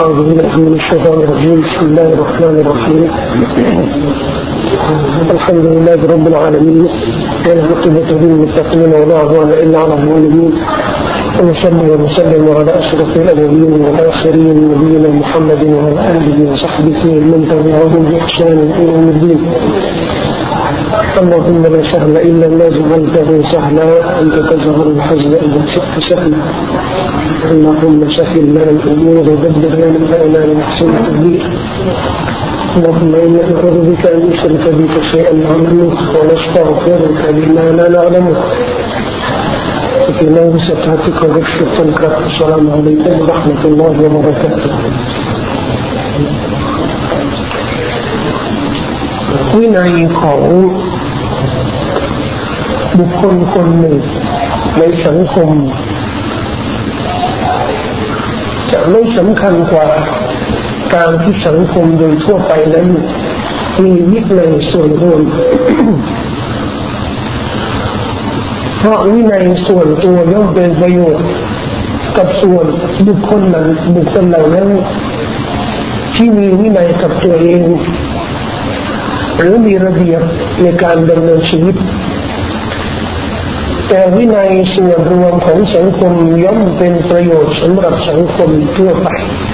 أعوذ بالله من الشيطان الرجيم بسم الله الرحمن الرحيم الحمد لله رب العالمين والعاقبة للمتقين ولا عدوان إلا على الظالمين ونصلي ونسلم على أشرف الأولين والآخرين نبينا محمد وعلى آله وصحبه ومن تبعهم بإحسان إلى يوم الدين اللهم لا سهل إلا ما جعلته سهلا أنت تجعل الحزن إذا شئت سهلا اللهم سهل لنا الأمور ودبر لنا من أحسن التدبير اللهم إنا نعوذ بك أن نشرك بك شيئا نعلمه ونستغفرك لما لا نعلمه في نور ستاتك وبشرك الكرب السلام عليكم ورحمة الله وبركاتهวินัยของบุคคลคนหนึ่งในสังคมจะไม่สำคัญกว่าการที่สังคมโดยทั่วไปนั้นมีวินัยส่วนรวม เพราะวินัยส่วนตัวย่อมเป็นประโยชน์กับส่วนบุคคลนั้นบุคคลเหล่านั้นที่มีวินัยกับตัวเองหรือมีระเบียบในการดำเนินชีวิตแต่วินัยส่วนรวมของสังคมย่อมเป็นประโยชน์สำหรับสังคมทั่วไป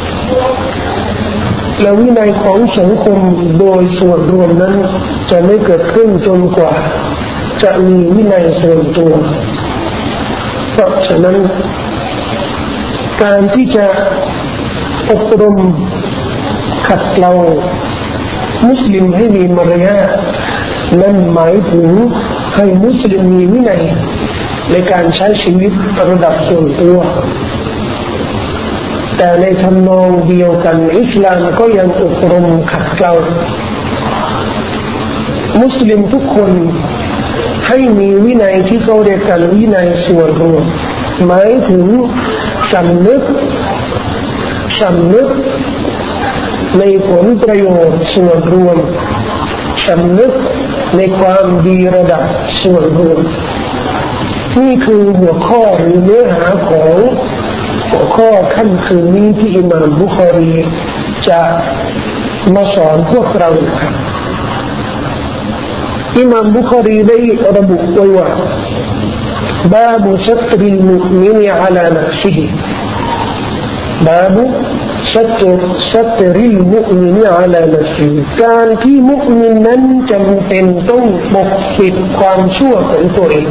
และวินัยของสังคมโดยส่วนรวมนั้นจะไม่เกิดขึ้นจนกว่าจะมีวินัยส่วนตัวเพราะฉะนั้นการที่จะอบรมขัดเกลามุสลิมให้มีมารยาทนั่นหมายถึงให้มุสลิมมีวินัยในการใช้ชีวิตระดับส่วนตัวแต่ในทำนองเดียวกันอิสลามก็ยังอบรมขัดเกลามุสลิมทุกคนให้มีวินัยที่เขาเรียกกันวินัยส่วนรวมหมายถึงสำนึกในผลประโยชน์ส่วนรวมสำนึกในความดีระดับส่วนรวมนี่คือหัวข้อหรือเนื้อหาของหัวข้อค่ำคืนนี้ที่อิหม่ามบุคอรีจะมาสอนพวกเราครับอิหม่ามบุคอรีได้ระบุไว้ว่าบาบุสัตริลมุมินอะลานัฟซิฮิบาบุสัตริลมุมินอะลานัฟซิฮิการที่มุมินนั้นจำเป็นต้องปกปิดความชั่วของตัวเอง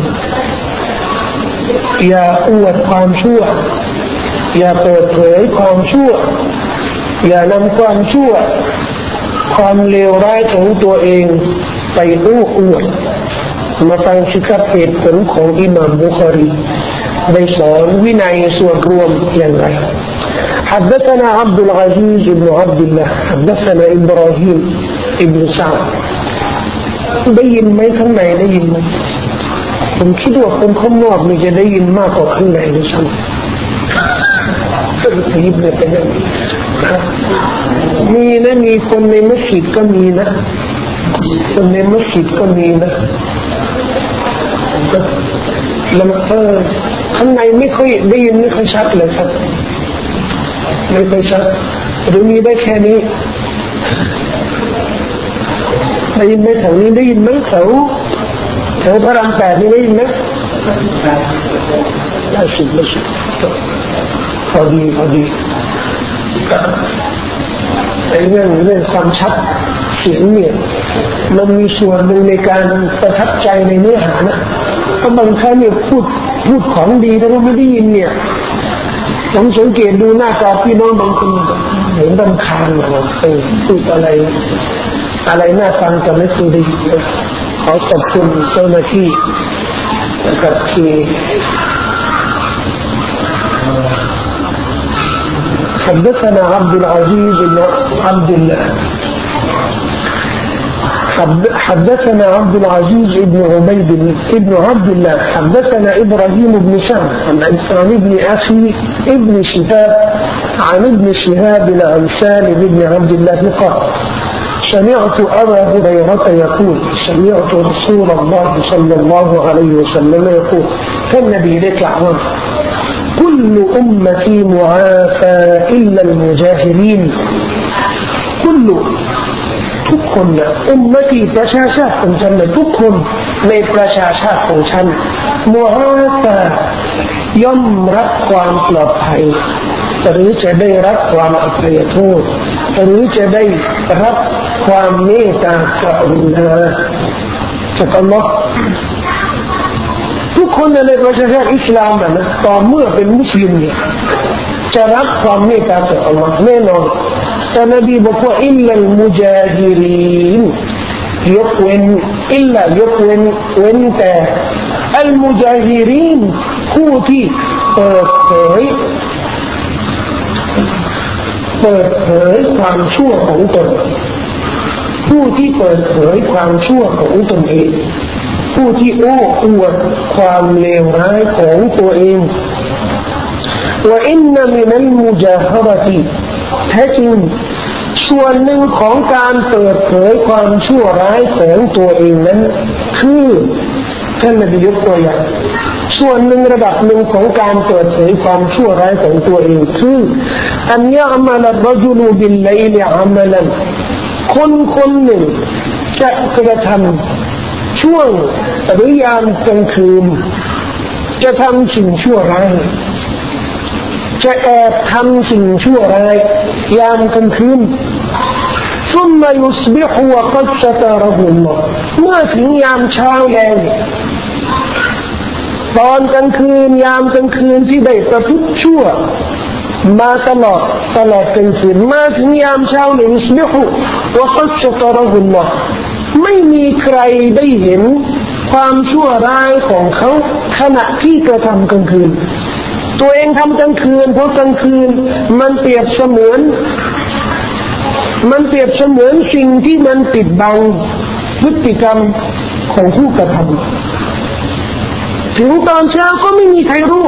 อย่าอวดความชั่วอย่าเปิดเผยความชั่วอย่านำความชั่วความเลวร้ายของตัวเองไปอวดมาฟังสิครับเหตุผลของอิหม่ามบุคอรีได้สอนวินัยส่วนรวมอย่างไร حدثنا عبد العزيز بن عبد الله حدثنا إبراهيم ابن سعد ได้ยินไหมข้างในได้ยินไหมผมคิดว่าคนข้างนอกมันจะได้ยินมากกว่าข้างในด้วยซ้ำก็จะยิบเลยเป็นอย่างนี้มีคนในมัสยิดก็มีนะคนในมัสยิดก็มีนะแล้วข้างในไม่ค่อยได้ยินไม่ค่อยชัดเลยครับไม่ค่อยชัดหรือมีได้แค่นี้ได้ยินไหมแถวนี้ได้ยินไหมแถวพระราม 8นี่ได้ยินไหมได้สิพอดีไอ้เรื่องความชัดเสียงเนี่ยมันมีส่วนหนึ่งในการประทับใจในเนื้อหานะเพราะบางครั้งเนี่ยพูดของดีแต่ว่าไม่ได้ยินเนี่ยผมสังเกตดูหน้าตาพี่น้องบางคนเห็นรำคาญนะพูดอะไรน่าฟังแต่ไม่เคยได้ยินเลยขอขอบคุณเจ้าหน้าที่นะครับที่حدثنا عبد العزيز بن عبد الله حدثنا عبد العزيز بن عبيد بن عبد الله حدثنا إبراهيم بن سعد عن ابن أخي ابن شهاب عن ابن شهاب عن سالم بن عبد الله قال سمعت أبا هريرة يقول سمعت رسول الله صلى الله عليه وسلم يقول كالنبي لك عام كل أمتي معافى إلا المجاهرين كلทุกคนนะอุมมะตีประชาชาติของฉันนะทุกคนในประชาชาติของฉันมุอาฟาย่อมรับความปลอดภัยหรือจะได้รับความอภัยโทษหรือจะได้รับความเมตตากรุณาจากอัลลอฮ์ทุกคนในประชาชาติอิสลามนะต่อเมื่อเป็นมุสลิมเนี่ยจะรับความเมตตาจากอัลลอฮ์แน่นอนแต่นบีบอกว่าอิลลัลมุจาฮิรีนยกเว้นอิลลายกเว้นแต่อัลมุจาฮิรีนผู้ที่เปิดเผยความชั่วของตนผู้ที่เปิดเผยความชั่วของตนเองผู้ที่โอ้อวดความเลวร้ายของตัวเองว่าอินนมินัลมุจาฮะรติแท้จริงส่วนหนึ่งของการเปิดเผยความชั่วร้ายของตัวเองนั้นคือท่านนบียกตัวอย่างส่วนหนึ่งระดับหนึ่งของการเปิดเผยความชั่วร้ายของตัวเองคืออันยะมัลรจุลบิลไลลอะมัลันคนหนึ่งจะกระทำช่วงหรือยามกลางคืนจะทำสิ่งชั่วร้ายจะแอบทำสิ่งชั่วร้ายยามกลางคืนثم يصبح وقد ستره الله เมื่อถึงยามเช้าแล้วตอนกลางคืนยามกลางคืนที่ได้ประพฤติชั่วมาตลอดกลางคืนมาถึงยามเช้าเนี่ยยุสบิฮุวะกัดสตะเราะฮุลลอฮ์ไม่มีใครได้เห็นความชั่วร้ายของเขาขณะที่กระทำกลางคืนตัวเองทำกลางคืนเพราะกลางคืนมันเปรียบเสมือนสิ่งที่มันปิดบังพฤติกรรมของผู้กระทำถึงตอนเช้าก็ไม่มีใครรู้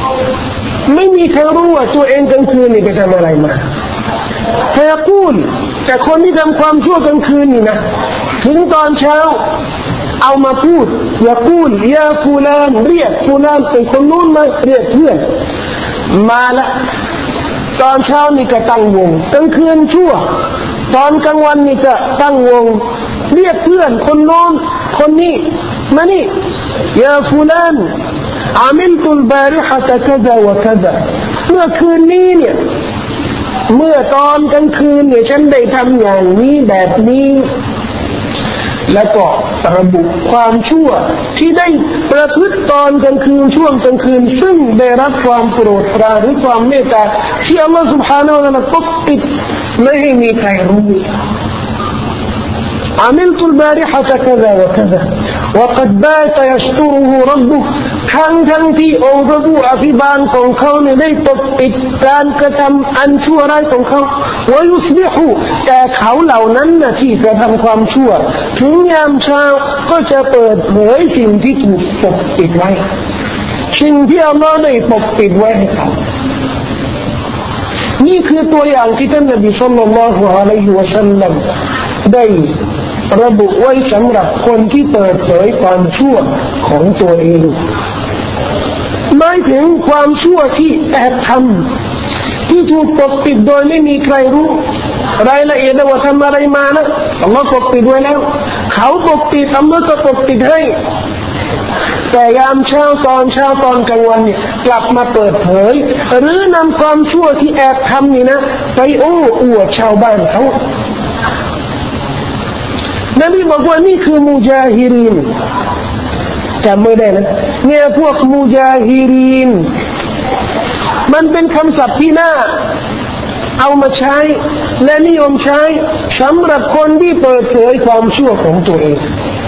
ว่าตัวเองกลางคืนนี่ไปทำอะไรมาแต่กูลแต่คนที่ทำความชั่วกลางคืนนี่นะถึงตอนเช้าเอามาพูดอย่ากูลยาฟูลานเรียกฟูลานเป็นคนนู้นมาเรียกเพื่อนมาละตอนเช้านี่ก็ตั้งวงกลางคืนชั่วตอนกลางวันนี่ก็ตั้งวงเรียกเพื่อนคนโน้นคนนี้มานี่ยาฟูลานอามิลตุลบาริฮะตะกะซะวะกะซะเมื่อคืนนี้เนี่ยเมื่อตอนกลางคืนเนี่ยฉันได้ทำอย่างนี้แบบนี้แล้วก็ระบุความชั่วที่ได้ประพฤติตอนกลางคืนช่วงกลางคืนซึ่งได้รับความโปรดปรานหรือความเมตตาที่อัลลอฮฺ سبحانه และ تعالى ปกปิดไม่ให้มีใครรู้ عملت البارحة كذا وكذا وقد بات يستره ربه ทั้งที่องค์พระผู้อภิบาลของเขาเนี่ยได้ปกปิดการกระทำอันชั่วร้ายของเขาวะยุสบิฮุแต่เขาเหล่านั้นนะที่กระทำความชั่วถึงยามเช้าก็จะเปิดเผยสิ่งที่ถูกปกปิดไว้สิ่งที่อัลลอฮฺได้ปกปิดไว้ให้เขานี่คือตัวอย่างที่ท่านนบีศ็อลลัลลอฮุอะลัยฮิวะซัลลัมได้ระบุไว้สำหรับคนที่เปิดเผยความชั่วของตัวเองหมายถึงความชั่วที่แอบทำที่ถูกปกปิดโดยไม่มีใครรู้รายละเอียดว่าทำอะไรมานะอัลลอฮฺปกปิดไว้แล้วเขาปกปิดอัลลอฮฺก็ปกปิดให้แต่ยามเช้าตอนกลางวันเนี่ยกลับมาเปิดเผยหรือนำความชั่วที่แอบทำนี่นะไปโอ้อวดชาวบ้านเขานบีบอกว่านี่คือมุจาฮิรีนจำไม่ได้นะเนี่ยพวกมุจาฮิรีนมันเป็นคำศัพท์ที่น่าเอามาใช้และนิยมใช้สำหรับคนที่เปิดเผยความชั่วของตัวเอง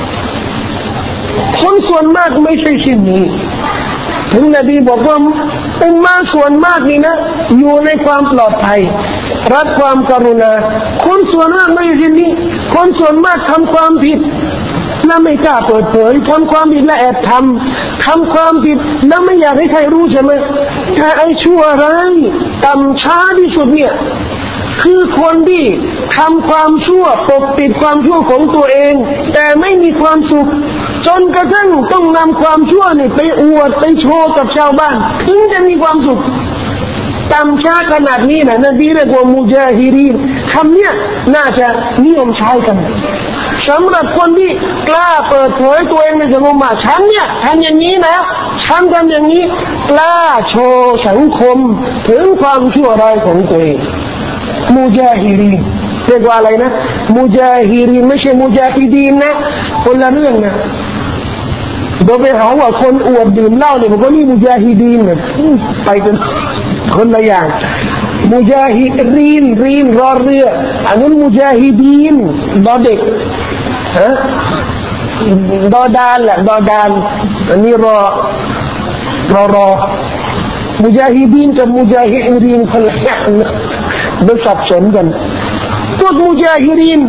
คนส่วนมากไม่ใช่เช่นนี้ถึงนบีบอกว่าอุมมะส่วนมากนี่นะอยู่ในความปลอดภัยรับความกรุณาคนส่วนมากไม่ใช่เช่นนี้คนส่วนมากทำความผิดและไม่กล้าเปิดเผยทำความผิดและแอบทำความผิดแล้วไม่อยากให้ใครรู้ใช่ไหมถ้าไอ้ชั่วร้ายต่ำช้าที่สุดเนี่ยคือคนที่ทำความชั่วปกปิดความชั่วของตัวเองแต่ไม่มีความสุขจนกระทั่งต้องนำความชั่วนี่ไปอวดไปโชว์กับชาวบ้านถึงจะมีความสุขต่ำช้าขนาดนี้นะนบีเรียกว่ามุจาฮิรีนคำเนี้ยน่าจะนิยมใช้กันสำหรับคนที่กล้าเปิดเผยตัวเองในสังคมฉันเนี่ยทำอย่างนี้นะฉันทำอย่างนี้กล้าโชว์สังคมถึงความชั่วร้ายของตัวเองมุจาฮิรีนเรียกว่าอะไรนะมุจาฮิรีนไม่ใช่มุจาฮิดีนนะคนละเรื่องนะโดยไปหาว่าคนอวดดื่มเหล้าเนี่ยมันก็นี่มุจาฮิดีนเนี่ยไปกันคนละอย่างมุจาฮิรีนรีนรอเรืออันนั้นมุจาฮิดีนดอเด็กฮะดอดานแหละดอดานอันนี้รอมุจาฮิดีนกับมุจาฮิรีนคนละอย่างมันสับสนกันพวกมุจาฮิรีน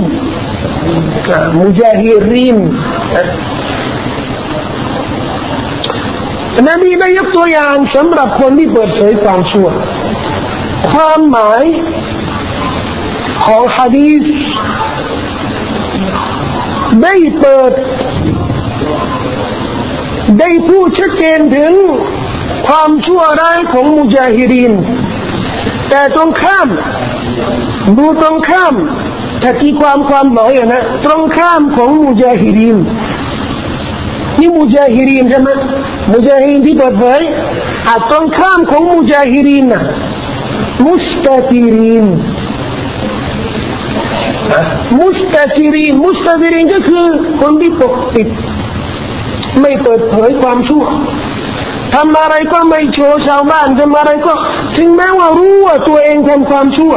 นบีได้ยกตัวอย่างสำหรับคนที่เปิดเผยความชั่วความหมายของหะดีษได้เปิดได้พูดชัดเจนถึงความชั่วร้ายของมุจาฮิรีนแต่ตรงข้ามดูตรงข้ามถ้าที่ความหมายนะตรงข้ามของมุจาฮิรีนนี่มุจาฮิรีนใช่ไหมมุจาฮิรีนที่เปิดเผยตรงข้ามของมุจาฮิรีนนะมุสตาติรีนก็คือคนที่ปกปิดไม่เปิดเผยความชั่วทำอะไรก็ไม่โชว์ชาวบ้านทำอะไรก็ถึงแม้ว่ารู้ว่าตัวเองทำความชั่ว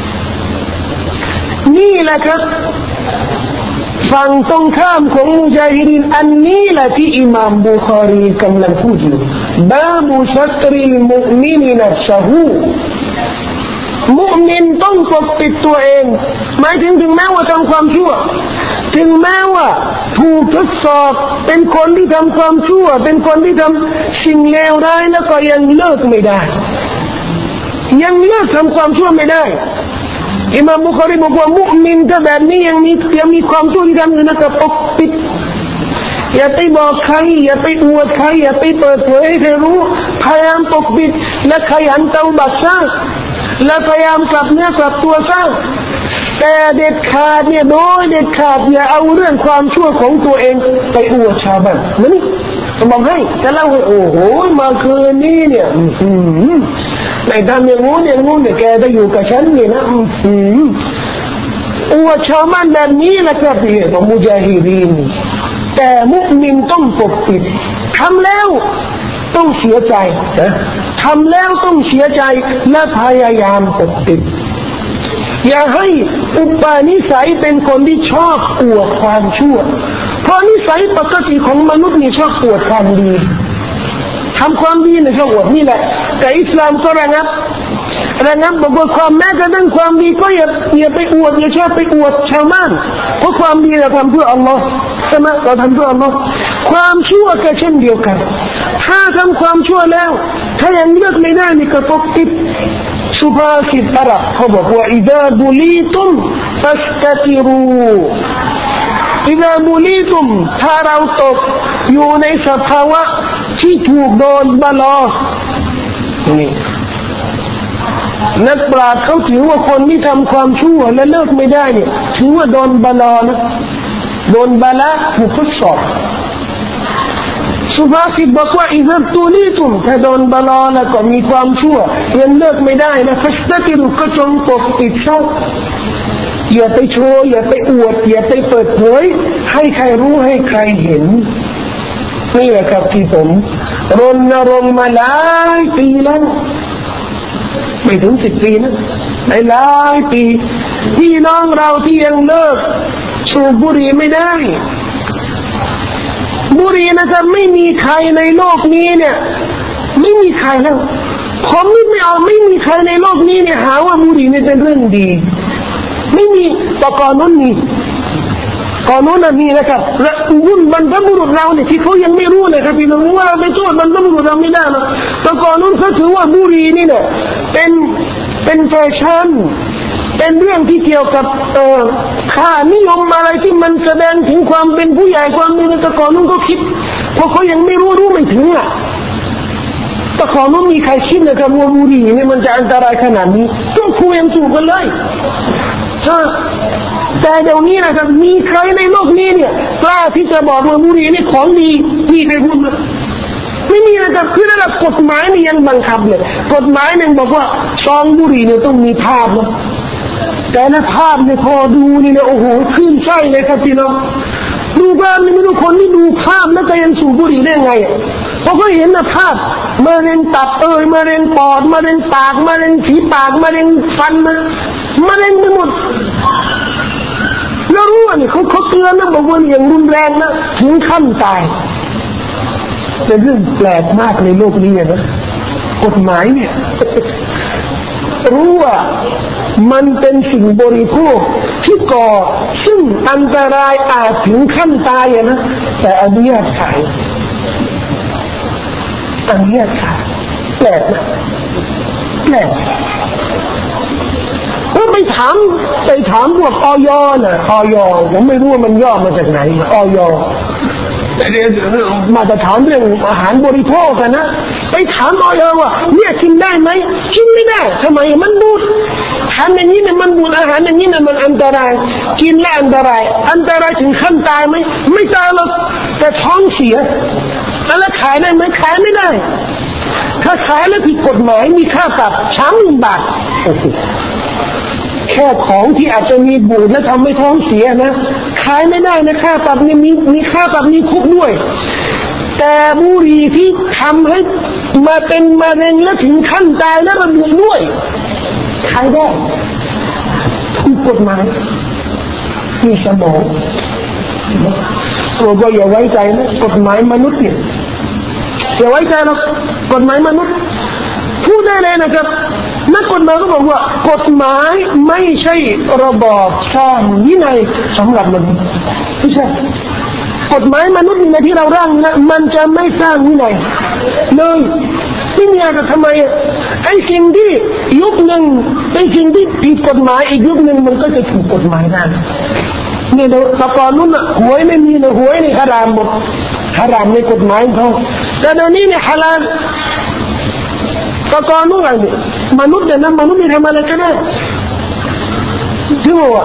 นี่แหละครับฝั่งตรงข้ามของมุจาฮิรีนอันนี้แหละที่อิหม่ามบุคารีกำลังพูดอยู่บาบุชัตริลมุมินนัฟซะฮูมุมินต้องปกปิดตัวเองหมายถึงแม้ว่าทำความชั่วถึงแม้ว่าถูกทดสอบเป็นคนที่ทำความชั่วเป็นคนที่ทำสิ่งเลวร้ายแล้วก็ยังเลิกไม่ได้ยังเลิกทำความชั่วไม่ได้อิมามบุคารีบอกว่ามุมินถ้าแบบนี้ยังมีความชั่วที่ทำอยู่นะก็ปกปิดอย่าไปบอกใครอย่าไปอวดใครอย่าไปเปิดเผยให้ใครรู้พยายามปกปิดและขยันเตาบัตซะและพยายามกลับเนื้อกลับตัวซะแต่เด็ดขาดเนี่ยโดยเด็ดขาดอย่าเอาเรื่องความชั่วของตัวเองไปอวดชาวบ้านนี่บอกให้จะเล่าให้โอ้โหมาคืนนี้เนี่ยในทำอย่างงู้นเนี่ยแกได้อยู่กับฉันนี่นะอวดชาวบ้านแบบนี้แหละครับที่ของมุจาฮิรีนแต่มุมินต้องปกปิดทำแล้วต้องเสียใจทำแล้วต้องเสียใจและพยายามปกปิดอย่าให้อุปนิสัยเป็นคนที่ชอบอวดความชั่วเพราะนิสัยปกติของมนุษย์นี่ชอบอวดความดีทำความดีเนี่ยชอบอวดนี่แหละแต่อิสลามก็ระงับบอกว่าความแม้กระทั่งความดีก็อย่าไปอวดอย่าชอบไปอวดชาวบ้านเพราะความดีเราทำเพื่ออัลลอฮ์ใช่ไหมเราทำเพื่ออัลลอฮ์ความชั่วก็เช่นเดียวกันถ้าทำความชั่วแล้วถ้ายังเลือกไม่ได้นี่ก็ปกปิดสุภาษิตอาหรับเขาบอกว่าอิดะบุลีตุมฟัสตะติรูอิดะบุลีตุมถ้าเราตกอยู่ในสภาวะที่ถูกโดนบาลอนี่นักปราชญ์เขาถือว่าคนที่ทำความชั่วและเลิกไม่ได้เนี่ยถือว่าโดนบาลอนะโดนบาลาถูกทดสอบสุภาษิตบอกว่าอิซาตูลีตุมถ้าโดนบาลอแล้วก็มีความชั่วยังเลิกไม่ได้นะฟัสตะกิรุก็จงปกปิดซะอย่าไปโชว์อย่าไปอวดอย่าไปเปิดเผยให้ใครรู้ให้ใครเห็นนี่แหละครับที่ผมรณรงค์มาหลายปีแล้วไม่ถึง10 ปีนะหลายปีพี่น้องเราที่ยังเลิกสูบบุหรี่ไม่ได้บุหรี่นะครับไม่มีใครในโลกนี้เนี่ยไม่มีใครแล้วผมไม่มีใครในโลกนี้เนี่ยหาว่าบุหรี่เนี่ยเป็นเรื่องดีไม่มีต่อก่อนนู้นมีก่อนนู้นมีนะครับและรุ่นบรรพบุรุษเราเนี่ยที่เขายังไม่รู้เลยครับพี่น้องว่าไปโทษบรรพบุรุษเราไม่ได้นะต่อก่อนนู้นเขาถือว่าบุหรี่นี่เนี่ยเป็นแฟชั่นเป็นเรื่องที่เกี่ยวกับค่านิยมอะไรที่มันแสดงถึงความเป็นผู้ใหญ่ความมีตะกอนนู้นก็คิดเพราะเขายังไม่รู้ไม่ถึงอ่ะตะกอนนู้นมีใครคิดนะครับว่าบุหรี่นี่มันจะอันตรายขนาดนี้ต้องคุยกันถูกกันเลยแต่เดี๋ยวนี้นะครับมีใครในโลกนี้เนี่ยกล้าที่จะบอกว่าบุหรี่นี่ของดีมีใครพูดไม่มีนะครับคือระดับกฎหมายนี่ยังบังคับเลยกฎหมายนึงบอกว่าซองบุหรี่เนี่ยต้องมีภาพนะแต่ละภาพเนี่ยพอดูนี่นะโอ้โหขึ้นไส้เลยครับพี่น้องดูบ้านนี่ไม่รู้คนที่ดูภาพแล้วจะยังสูบบุหรี่ได้ไงเพราะเขาเห็นนะภาพมะเร็งตับมะเร็งปอดมะเร็งปากมะเร็งฝีปากมะเร็งฟันมะเร็งไปหมดแล้วรู้ว่านี่เขาเตือนนะบอกว่าอย่างรุนแรงนะถึงขั้นตายเป็นเรื่องแปลกมากในโลกนี้นะกฎหมายเนี่ยรู้ว่ามันเป็นสิ่งบริโภคที่ก่อซึ่งอันตรายอาจถึงขั้นตายนะแต่อนุญาตขายอนุญาตขายแปลกนะแปลกก็ไปถามพวกอยนะอยผมไม่รู้ว่ามันย่อมาจากไหนอยมาจะถามเรื่องอาหารบริโภคกันนะไปถามอยว่าเนี่ยกินได้ไหมกินไม่ได้ทำไมมันบูดทำอย่างนี้เนี่ยมันบูดอาหารอย่างนี้เนี่ยมันอันตรายกินแล้วอันตรายถึงขั้นตายไหมไม่ตายหรอกแต่ท้องเสียแล้วขายได้ไหมขายไม่ได้ถ้าขายแล้วผิดกฎหมายมีค่าปรับ30,000 บาทแค่ของที่อาจจะมีบูดและทำให้ท้องเสียนะขายไม่ได้นะค่าปรับนี่มีค่าปรับนี่คุกด้วยแต่บุหรี่ที่ทำให้มาเป็นมะเร็งและถึงขั้นตายและระบุด้วยขายได้ถูกกฎหมายมีสมองเราก็อย่าไว้ใจนะกฎหมายมนุษย์เนี่ยอย่าไว้ใจหรอกกฎหมายมนุษย์พูดได้เลยนะครับนักกฎหมายก็บอกว่ากฎหมายไม่ใช่ระบอบสร้างวินัยสำหรับมนุษย์ไม่ใช่กฎหมายมนุษย์ในที่เราร่างนะมันจะไม่สร้างวินัยเลยที่นี่จะทำไมไอ้สิ่งที่ยุคหนึ่งไอ้สิ่งที่ผิดกฎหมายอีกยุคหนึ่งมันก็จะถูกกฎหมายได้เนี่ยตะกอนนู้นหวยไม่มีนะหวยนี่ฮารามหมดฮารามในกฎหมายเขาแต่เดี๋ยวนี้เนี่ยฮาลาลตะกอนนู้นอะไรมนุษย์เนี่ยนะมนุษย์นี่ทำอะไรก็ได้ที่ว่า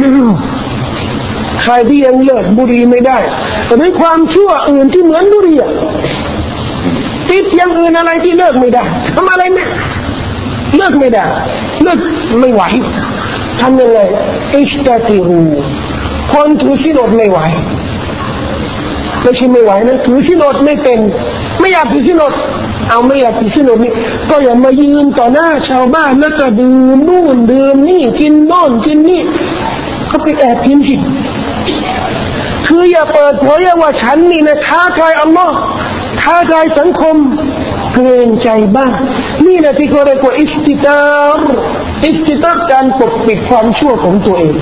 ใครที่ยังเลิกบุหรี่ไม่ได้แต่ด้วยความชั่วอื่นที่เหมือนบุหรี่ติดอย่างอื่นอะไรที่เลิกไม่ได้ทำอะไรไม่เลิกไม่ได้เลิกไม่ไหวทำยังไงอิสตาติรูคนถือศีลอดไม่ไหวไม่ใช่ไม่ไหวนะถือศีลอดไม่เป็นไม่อยากถือศีลอดเอาไม่อยากถือศีลอดนี่ก็อย่ามายืนต่อหน้าชาวบ้านแล้วก็ดื่มนู่นดื่มนี่กินโน่นกินนี่ก็ไปแอบกินสิคืออย่าเปิดเผยว่าฉันนี่นะท้าทายอัลลอฮ์ท้าทายสังคมเกรงใจบ้างนี่นะที่เขาเรียกว่าอิสติตารการปกปิดความชั่วของตัวเอง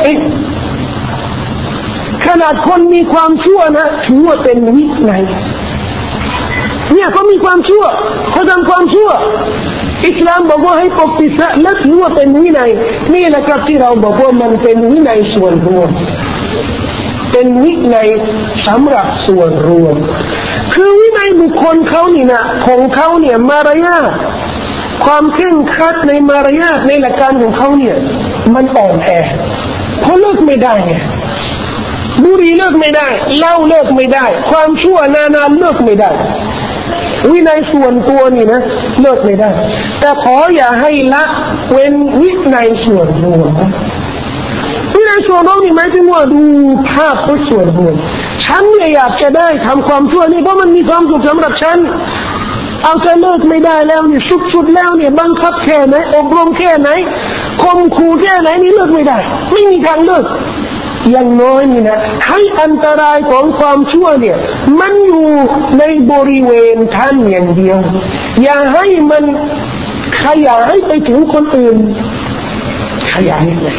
ขนาดคนมีความชั่วนะถือว่าเป็นวินัยเนี่ยเขามีความชั่วเขาทำความชั่วอิสลามบอกว่าให้ปกปิดและถือว่าเป็นวินัยนี่แหละครับที่เราบอกว่ามันเป็นวินัยส่วนรวมเป็นวินัยสำหรับส่วนรวมคือวินัยบุคคลเขานี่นะของเขาเนี่ยมารยาทความเคร่งครัดในมารยาทในหลักการของเขาเนี่ยมันอ่อนแอเพราะเลิกไม่ได้ไงบุหรี่เลิกไม่ได้เหล้าเลิกไม่ได้ความชั่วนานาเลิกไม่ได้วินัยส่วนตัวนี่นะเลิกไม่ได้แต่ขออย่าให้ละเว้นวินัยส่วนรวมวินัยส่วนรวมนี่หมายถึงว่าดูภาพส่วนรวมฉันเนี่ยอยากจะได้ทำความชั่วนี่เพราะมันมีความสุขสำหรับฉันเอาจะเลิกไม่ได้แล้วเนี่ยสุดๆแล้วเนี่ยบังคับแค่ไหนอบรมแค่ไหนข่มขู่แค่ไหนนี่เลิกไม่ได้ไม่มีทางเลิกอย่างน้อยนี่นะให้อันตรายของความชั่วเนี่ยมันอยู่ในบริเวณท่านอย่างเดียวอย่าให้มันขยายไปถึงคนอื่นขยายยังไง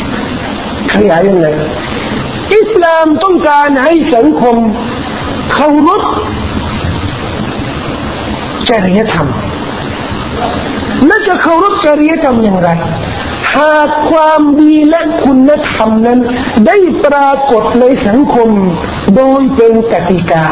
อิสลามต้องการให้สังคมเคารพจริยธรรมและจะเคารพจริยธรรมอย่างไรหากความดีและคุณธรรมนั้นได้ปรากฏในสังคมโดยเป็นกติกา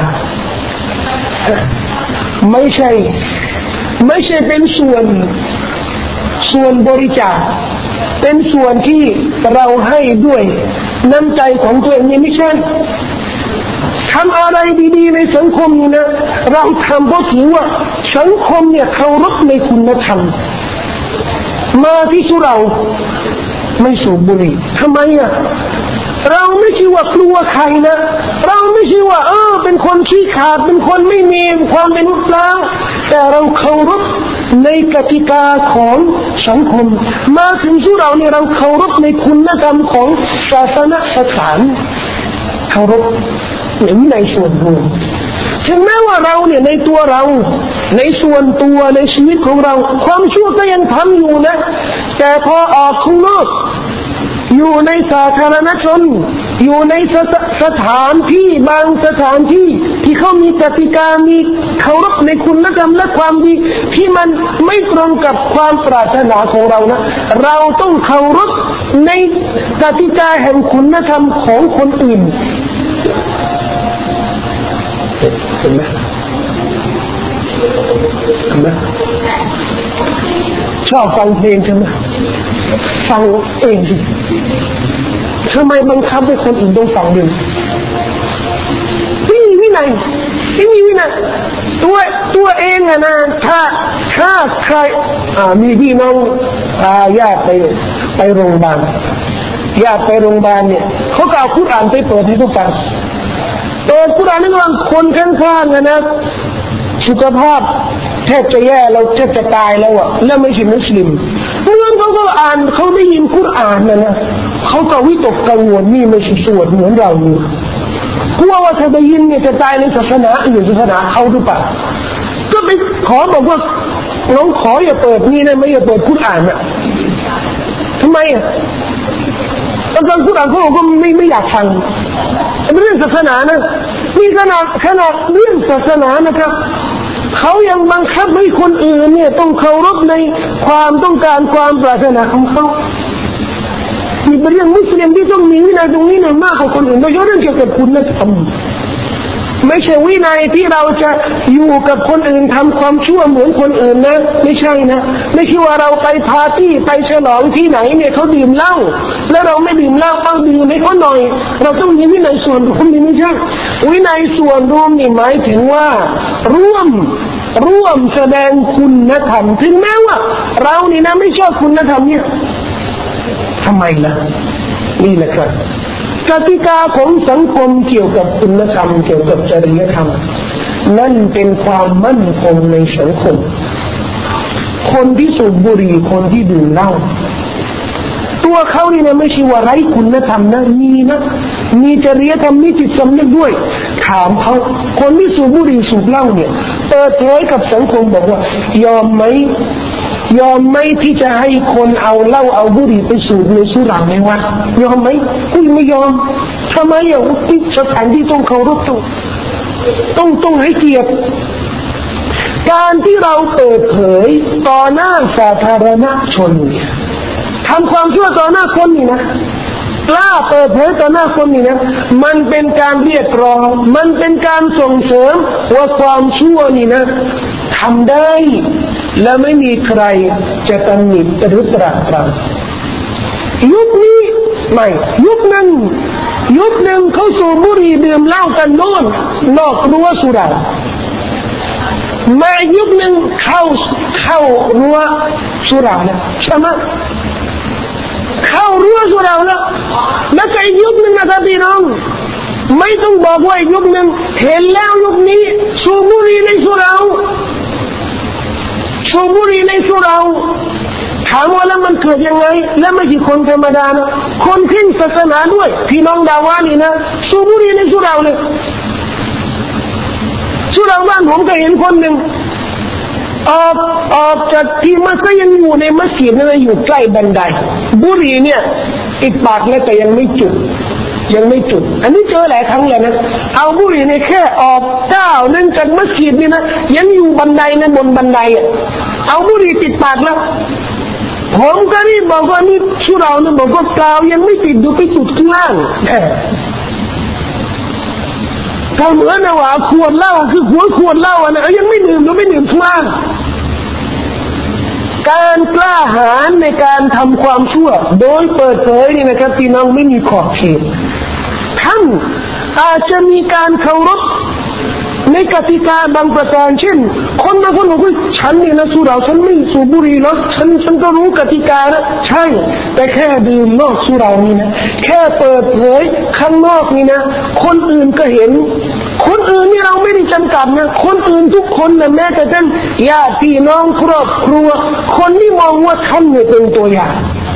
ไม่ใช่เป็นส่วนบริจาคเป็นส่วนที่เราให้ด้วยน้ำใจของตัวเองไม่ใช่ทำอะไรดีๆในสังคมนี่นะเราทำเพราะถือว่าสังคมเนี่ยเคารพในคุณธรรมมาที่สุเราไม่สูบบุหรี่ทำไมอ่ะเราไม่ใช่ว่ากลัวใครนะเราไม่ใช่ว่าเป็นคนขี้ขาดเป็นคนไม่มีความเป็นกลางแต่เราเคารพในกติกาของสังคมมาถึงสุเราเนี่ยเราเคารพในคุณธรรมของศาสนสถานเคารพในส่วนรวมถึงแม้ว่าเราเนี่ยในตัวเราในส่วนตัวในชีวิตของเราความชั่วก็ยังทำอยู่นะแต่พอออกข้างนอกอยู่ในสาธารณชนอยู่ในสถานที่บางสถานที่ที่เขามีกติกามีเคารพในคุณธรรมและความดีที่มันไม่ตรงกับความปรารถนาของเรานะเราต้องเคารพในกติกาแห่งคุณธรรมของคนอื่นเห็นไหมชอบฟังเพลงใช่ไหมฟังเองสิทำไมบังคับให้คนอื่นต้องฟังด้วยที่มีวินัยตัวเองอะนะถ้าใครมีพี่น้องญาติไปโรงพยาบาลเนี่ยเขาก็เอาคุรอานไปเปิดให้ทุกคนเปิดคุรอานนี่ว่าคนข้างๆนะสุขภาพแทบจะแย่เราแทบจะตายแล้วอ่ะแล้วไม่ใช่มุสลิมเมื่อเขาก็อ่านเขาได้ยินคุรอานนะเขาก็วิตกกังวลนี่ไม่ใช่สวดเหมือนเราอยู่กลัวว่าถ้าได้ยินเนี่ยจะตายในศาสนาอื่นศาสนาเขาหรือเปล่าก็ไปขอบอกว่าน้องขออย่าเปิดนี่นะไม่อย่าเปิดคุรอานอ่ะทำไมอ่ะตอนคุรอานเขาก็ไม่อยากฟังเป็นเรื่องศาสนานะนี่ขนาดเรื่องศาสนานะครับเขายังบังคับให้คนอื่นเนี่ยต้องเคารพในความต้องการความปรารถนาของเขามีเป็นเรื่องมุสลิมที่ต้องมีวินัยตรงนี้หน่อยมากกว่าคนอื่นโดยเฉพาะเรื่องเกี่ยวกับคุณธรรมไม่ใช่วินัยที่เราจะอยู่กับคนอื่นทำความชั่วเหมือนคนอื่นนะไม่ใช่นะไม่ใช่ว่าเราไปปาร์ตี้ไปฉลองที่ไหนเนี่ยเขาดื่มเหล้าแล้วเราไม่ดื่มเหล้าเอาดื่มให้เขาหน่อยเราต้องมีวินัยส่วนรวมนี่ไม่ใช่วินัยส่วนรวมนี่หมายถึงว่าร่วมแสดงคุณธรรมถึงแม้ว่าเรานี่นะไม่ชอบคุณธรรมเนี่ยทำไมล่ะนี่แหละครับกติกาของสังคมเกี่ยวกับคุณธรรมเกี่ยวกับจริยธรรมนั่นเป็นความมั่นคงในสังคมคนที่สูบบุหรี่คนที่ดื่มเหล้าตัวเขานี่นะไม่ใช่ว่าไร้คุณธรรมนะมีจริยธรรมมีจิตสำนึกด้วยถามเขาคนที่สูบบุหรี่สูบเหล้าเนี่ยเปิดเผยกับสังคมบอกว่ายอมไหมที่จะให้คนเอาเหล้าเอาบุหรี่ไปสูบในสุราในวัดยอมไหมคุณไม่ยอมทำไมอ่ะที่สถานที่ต้องเคารพต้องให้เกียรติการที่เราเปิดเผยต่อหน้าสาธารณชนเนี่ยทำความชั่วต่อหน้าคนนี่นะกล้าเปิดเผยต่อหน้าคนนี่นะมันเป็นการเรียกร้องมันเป็นการส่งเสริมว่าความชั่วนี่นะทำได้และไม่มีใครจะตำหนิหรือตราตรึงยุคนี้ไม่ยุคนึงเขาสูบบุหรี่ดื่มเหล้ากันโน่นนอกรั้วสุรามายุคนึงเข้ารั้วสุราแล้วใช่ไหมเข้ารั้วสุราแล้วแล้วก็อีกยุคนึงนะครับพี่น้องไม่ต้องบอกว่าอีกยุคนึงเห็นแล้วยุคนี้สูบบุหรี่ในสุราถามว่าแล้วมันเกิดยังไงแล้วไม่ใช่คนธรรมดานะคนทิ้งศาสนาด้วยพี่น้องดาวานี่นะสูบบุหรี่ในสุราเลยสุราบ้านผมก็เห็นคนหนึ่งออกจากที่มัสยิดยังอยู่ในมัสยิดนั่นอยู่ใกล้บันไดบุหรี่เนี่ยปิดปากแล้วแต่ยังไม่จุดอันนี้เจอหลายครั้งเลยนะเอาบุหรี่ในแค่ออกก้าวนึงจากมัสยิดนี่นะยังอยู่บันไดในบนบันไดอ่ะเอาบุหรี่ปิดปากแล้วผมก็รีบบอกว่านี่สุราเนี่ยบอกว่ากาวยังไม่ติดดูไปจุดข้างล่างก็เหมือนนะว่าขวดเหล้าคือหัวขวดเหล้านะยังไม่ดื่มดูไม่ดื่มข้างล่างการกล้าหาญในการทำความชั่วโดยเปิดเผยนี่นะครับพี่น้องไม่มีขอบเขตท่านอาจจะมีการเคารพในกติกาบางประการเช่นคนบางคนบอกว่าฉันนี่นะสุราฉันไม่สูบบุหรี่แล้วฉันก็รู้กติกานะใช่แต่แค่ดื่มนอกสุรานี่นะแค่เปิดเผยข้างนอกนี่นะคนอื่นก็เห็นคนอื่นนี่เราไม่ได้จำกัดนะคนอื่นทุกคนนะแม้แต่ท่านญาติพี่น้องครอบครัวคนที่มองว่าท่านเนี่ยเป็นตัวอย่าง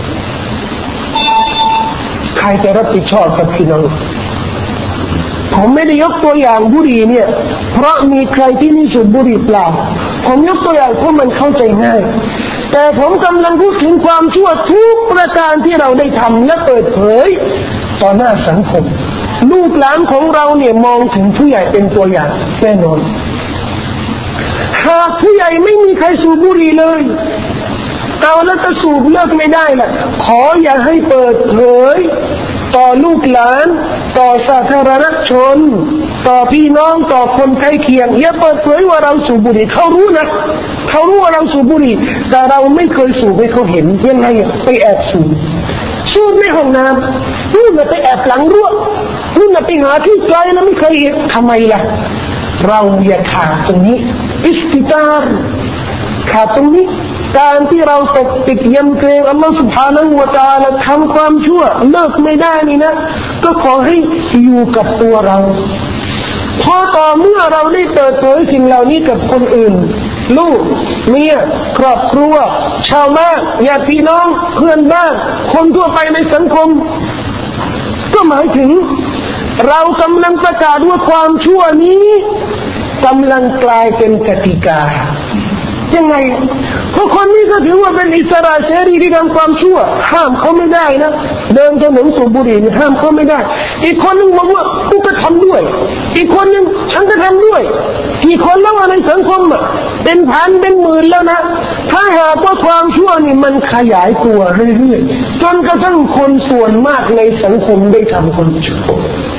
ใครจะรับผิดชอบกับพี่น้องผมไม่ได้ยกตัวอย่างบุหรี่เนี่ยเพราะมีใครที่ไม่สูบบุหรี่เปล่าผมยกตัวอย่างเพราะมันเข้าใจง่ายแต่ผมกำลังพูดถึงความชั่วทุกประการที่เราได้ทำและเปิดเผยต่อหน้าสังคมลูกหลานของเราเนี่ยมองถึงผู้ใหญ่เป็นตัวอย่างแน่นอนหากผู้ใหญ่ไม่มีใครสูบบุหรี่เลยเอาแล้วจะสูบเลิกไม่ได้ล่ะขออย่าให้เปิดเผยต่อลูกหลานต่อสาธารณชนต่อพี่น้องต่อคนใกล้เคียงอย่าเปิดเผยว่าเราสูบบุหรี่เขารู้นะเขารู้ว่าเราสูบบุหรี่แต่เราไม่เคยสูบให้เขาเห็นยังไงไปแอบสูบในห้องน้ำนู่นไปแอบหลังรั้วนู่นไปหาที่ไกลแล้วไม่เคยเห็นทำไมล่ะเราอย่าขาดตรงนี้อิสติตาร์ขาดตรงนี้การที่เราติดยำเกรงอัลลอฮฺ سبحانه และ تعالى ทำความชั่วเลิกไม่ได้นี่นะก็ขอให้อยู่กับตัวเราพอต่อเมื่อเราได้เปิดเผยสิ่งเหล่านี้กับคนอื่นลูกเมียครอบครัวชาวบ้านญาติพี่น้องเพื่อนบ้านคนทั่วไปในสังคมก็หมายถึงเรากำลังประกาศว่าความชั่วนี้กำลังกลายเป็นกติกายังไงเพราะคนนี้ก็ถือว่าเป็นอิสระเสรีที่ทำความชั่วห้ามเขาไม่ได้นะเดินถนนสูบบุหรี่ห้ามเขาไม่ได้อีกคนนึงบอกว่ากูก็ทำด้วยอีกคนนึงฉันก็ทำด้วยกี่คนแล้วในสังคมเป็นพันเป็นหมื่นแล้วนะถ้าหากว่าความชั่วนี่มันขยายตัวเรื่อยๆจนกระทั่งคนส่วนมากในสังคมได้ทำความชั่ว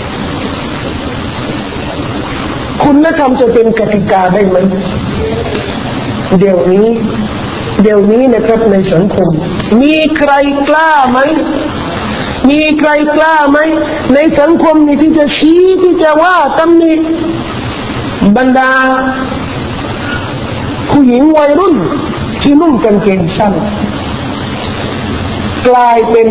คุณธรรมจะเป็นกติกาได้ไหมเดี๋ยวนี้นะครับในสังคมมีใครกล้าไหมมีใครกล้าไหมในสังคมนี้ที่จะชี้ที่จะว่าตำหนิบรรดาผู้หญิงวัยรุ่นที่นุ่งกางเกงสั้นกลายเป็น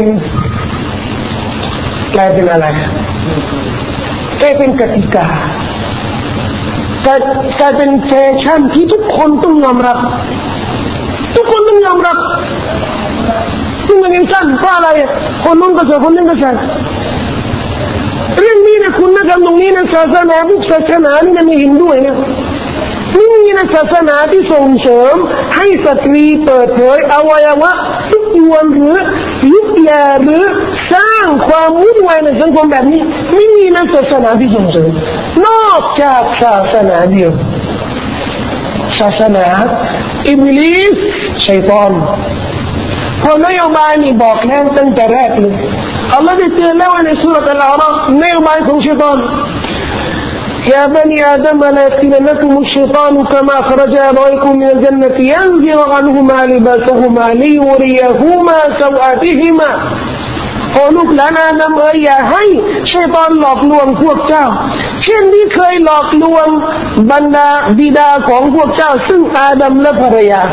อะไรกลายเป็นกติกากลายเป็นแฟชั่นที่ทุกคนต้องยอมรับทุกคนต้องยอมรับซึ่งมันยังสั้นเพราะอะไรคนนู้นก็ใส่คนนี้ก็ใส่เรื่องนี้นะคุณนะครับตรงนี้นะศาสนาพุทธศาสนานี่ไม่เห็นด้วยนะนี่นะศาสนาที่ส่งเสริมให้สตรีเปิดเผยอวัยวะทุกส่วนหรือยุบยาหรือสร้างความวุ่นวายในสังคมแบบนี้ไม่มีนะศาสนาที่ส่งเสริมนอกจากศาสนาเดียวศาสนาอิบลิสชัยฏอนพอนโยบายนี่บอกแล้วตั้งแต่แรกเลยอัลลอฮฺได้เตือนแล้วในสุรษะอัลอาราฟนโยบายของชัยฏอนيا بني آدم لا يفتننكم الشيطان كما أخرج أبويكم من الجنة ينزع عنهما لباسهما ليريهما سوآتهما โอ้ลูกหลานอาดัมอย่าให้ชัยฏอนหลอกลวงพวกเจ้าเช่นที่เคยหลอกลวงบรรดาบิดาของพวกเจ้าซึ่งอาดัมและภรรยา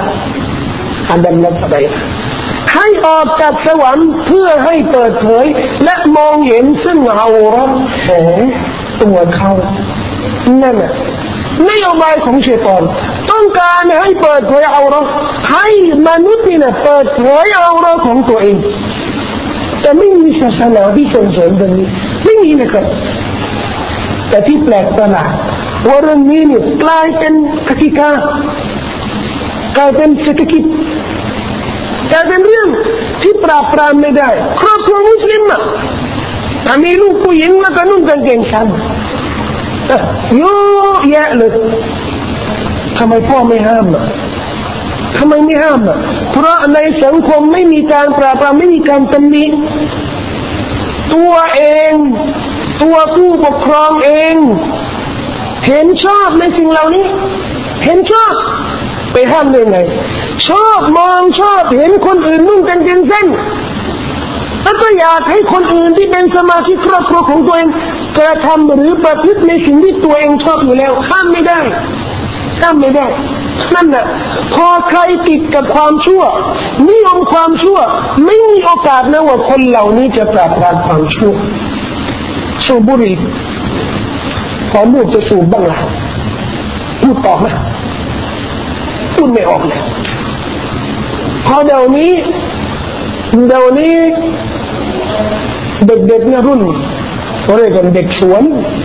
ให้ออกจากสวรรค์เพื่อให้เปิดเผยและมองเห็นซึ่งเอาระของตัวเขานั่นแหละนโยบายของชัยฏอนต้องการให้เปิดเผยเอาระให้มนุษย์เนี่ยเปิดเผยเอาระของตัวเองแต่ไม่มีศาสนาที่ส่งเสริมตรงนี้ไม่มีนะครับแต่ที่แปลกประหลาดว่าเรื่องนี้เนี่ยกลายเป็นกติกากลายเป็นเศรษฐกิจกลายเป็นเรื่องที่ปราบปรามไม่ได้ครอบครัวมุสลิมถ้ามีลูกผู้หญิงมาก็นุ่งกางเกงสั้นเยอะแยะเลยทำไมพ่อไม่ห้ามทำไมไม่ห้ามอ่ะเพราะในสังคมไม่มีการปราบปรามไม่มีการตำหนิตัวเองตัวผู้ปกครองเองเห็นชอบในสิ่งเหล่านี้เห็นชอบไปห้ามได้ไงชอบมองชอบเห็นคนอื่นนุ่งกางเกงสั้นแล้วก็อยากให้คนอื่นที่เป็นสมาชิกครอบครัวของตัวเองกระทำหรือประพฤติในสิ่งที่ตัวเองชอบอยู่แล้วห้ามไม่ได้นั่นน่ะพอใครติดกับความชั่วนิยมความชั่วไม่มีโอกาสนะว่าคนเหล่านี้จะปราบปรามความชั่วสูบบุหรี่ขอลูกจะสูบบ้างล่ะพูดต่อมาพูดไม่ออกเลยพอเดี๋ยวนี้เด็กๆเนี่ยรุ่นเรียกกันเด็กสวน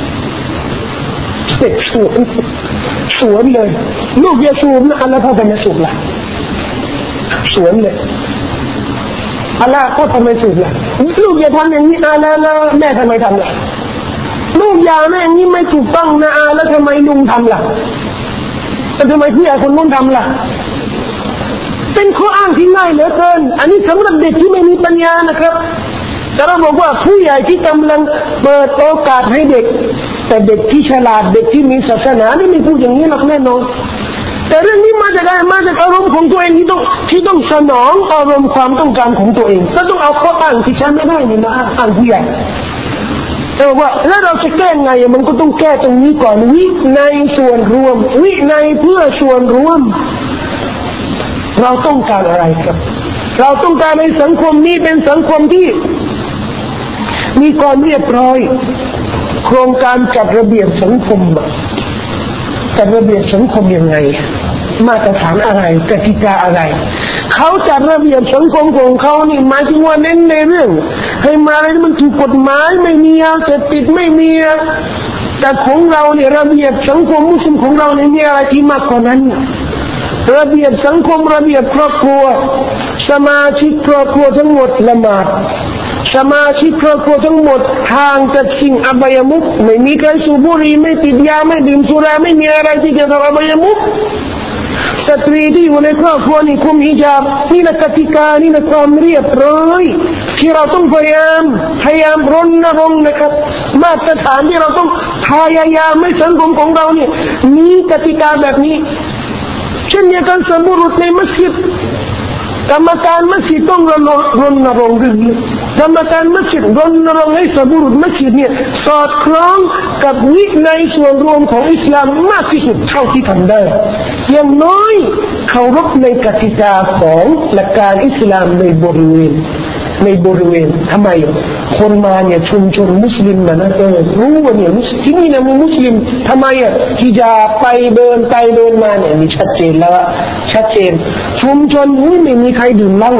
เลยลูกอย่าสูบนะอะไรพ่อทำไมสูบล่ะสวนเลยอะไรพ่อทำไมสูบล่ะลูกอย่าทำอย่างนี้อะไรแล้วแม่ทำไมทำล่ะลูกอย่าแม่อย่างนี้ไม่ถูกต้องนะแล้วทำไมลุงทำล่ะแต่ทำไมพี่ใหญ่คนนู้นทำล่ะเป็นข้ออ้างที่ง่ายเหลือเกินอันนี้สำหรับเด็กที่ไม่มีปัญญานะครับแต่เราบอกว่าผู้ใหญ่ที่กำลังเปิดโอกาสให้เด็กแต่เด็กที่ฉลาดเด็กที่มีศาสนาไม่มีพูดอย่างนี้หรอกแน่นอนแต่เรื่องนี้มาจากอารมณ์ของตัวเองที่ต้องสนองอารมณ์ความต้องการของตัวเองก็ต้องเอาข้ออ้างที่ฉันไม่ได้นี่มาอ้างผู้ใหญ่แต่ว่าแล้วเราจะแก้ไงมันก็ต้องแก้ตรงนี้ก่อนวินัยส่วนรวมวินัยเพื่อส่วนรวมเราต้องการอะไรครับเราต้องการในสังคมนี้เป็นสังคมที่มีความเรียบร้อยโครงการจัดระเบียบสังคมจัดระเบียบสังคมยังไงมาตรฐานอะไรกติกาอะไรเขาจัดระเบียบสังคมของเขานี่หมายถึงว่าเน้นในเรื่องให้มาอะไรที่มันถูกกฎหมายไม่มียาเสพติดไม่มีแต่ของเราเนี่ยระเบียบสังคมมุสลิมของเราเนี่ยมีอะไรที่มากกว่านั้นระเบียบสังคมระเบียบครอบครัวสมาชิกครอบครัวทั้งหมดละหมาดสมาชิกครอบครัวทั้งหมดห่างจากสิ่งอบายมุขไม่มีการสูบบุหรี่ไม่ติดยาไม่ดื่มสุราไม่มีอะไรที่จะทำอบายมุขสตรีที่อยู่ในครอบครัวนี่คุมฮิญาบนี่นะกติกานี่นะความเรียบร้อยที่เราต้องพยายามรณรงค์นะครับมาตรฐานที่เราต้องพยายามให้สังคมของเราเนี่ยมีกติกาแบบนี้เช่นเดียวกันสมบูรณ์ในมัสยิดกรรมการมัสยิดต้องรณรงค์เรื่องนี้กรรมการมัสยิดรณรงค์ให้สมบูรณ์มัสยิดเนี่ยสอดคล้องกับวินัยส่วนรวมของอิสลามมากที่สุดเท่าที่ทำได้อย่างน้อยเคารพในกติกาของหลักการอิสลามในบริเวณทำไมคนมาเนี่ยชุมชนมุสลิมนะรู้ว่าเนี่ยที่นี่นะมุสลิมทำไมฮิญาบไปเดินมาเนี่ยมีชัดเจนแล้วชัดเจนชุมชนนี้ไม่มีใครดื่มเหล้า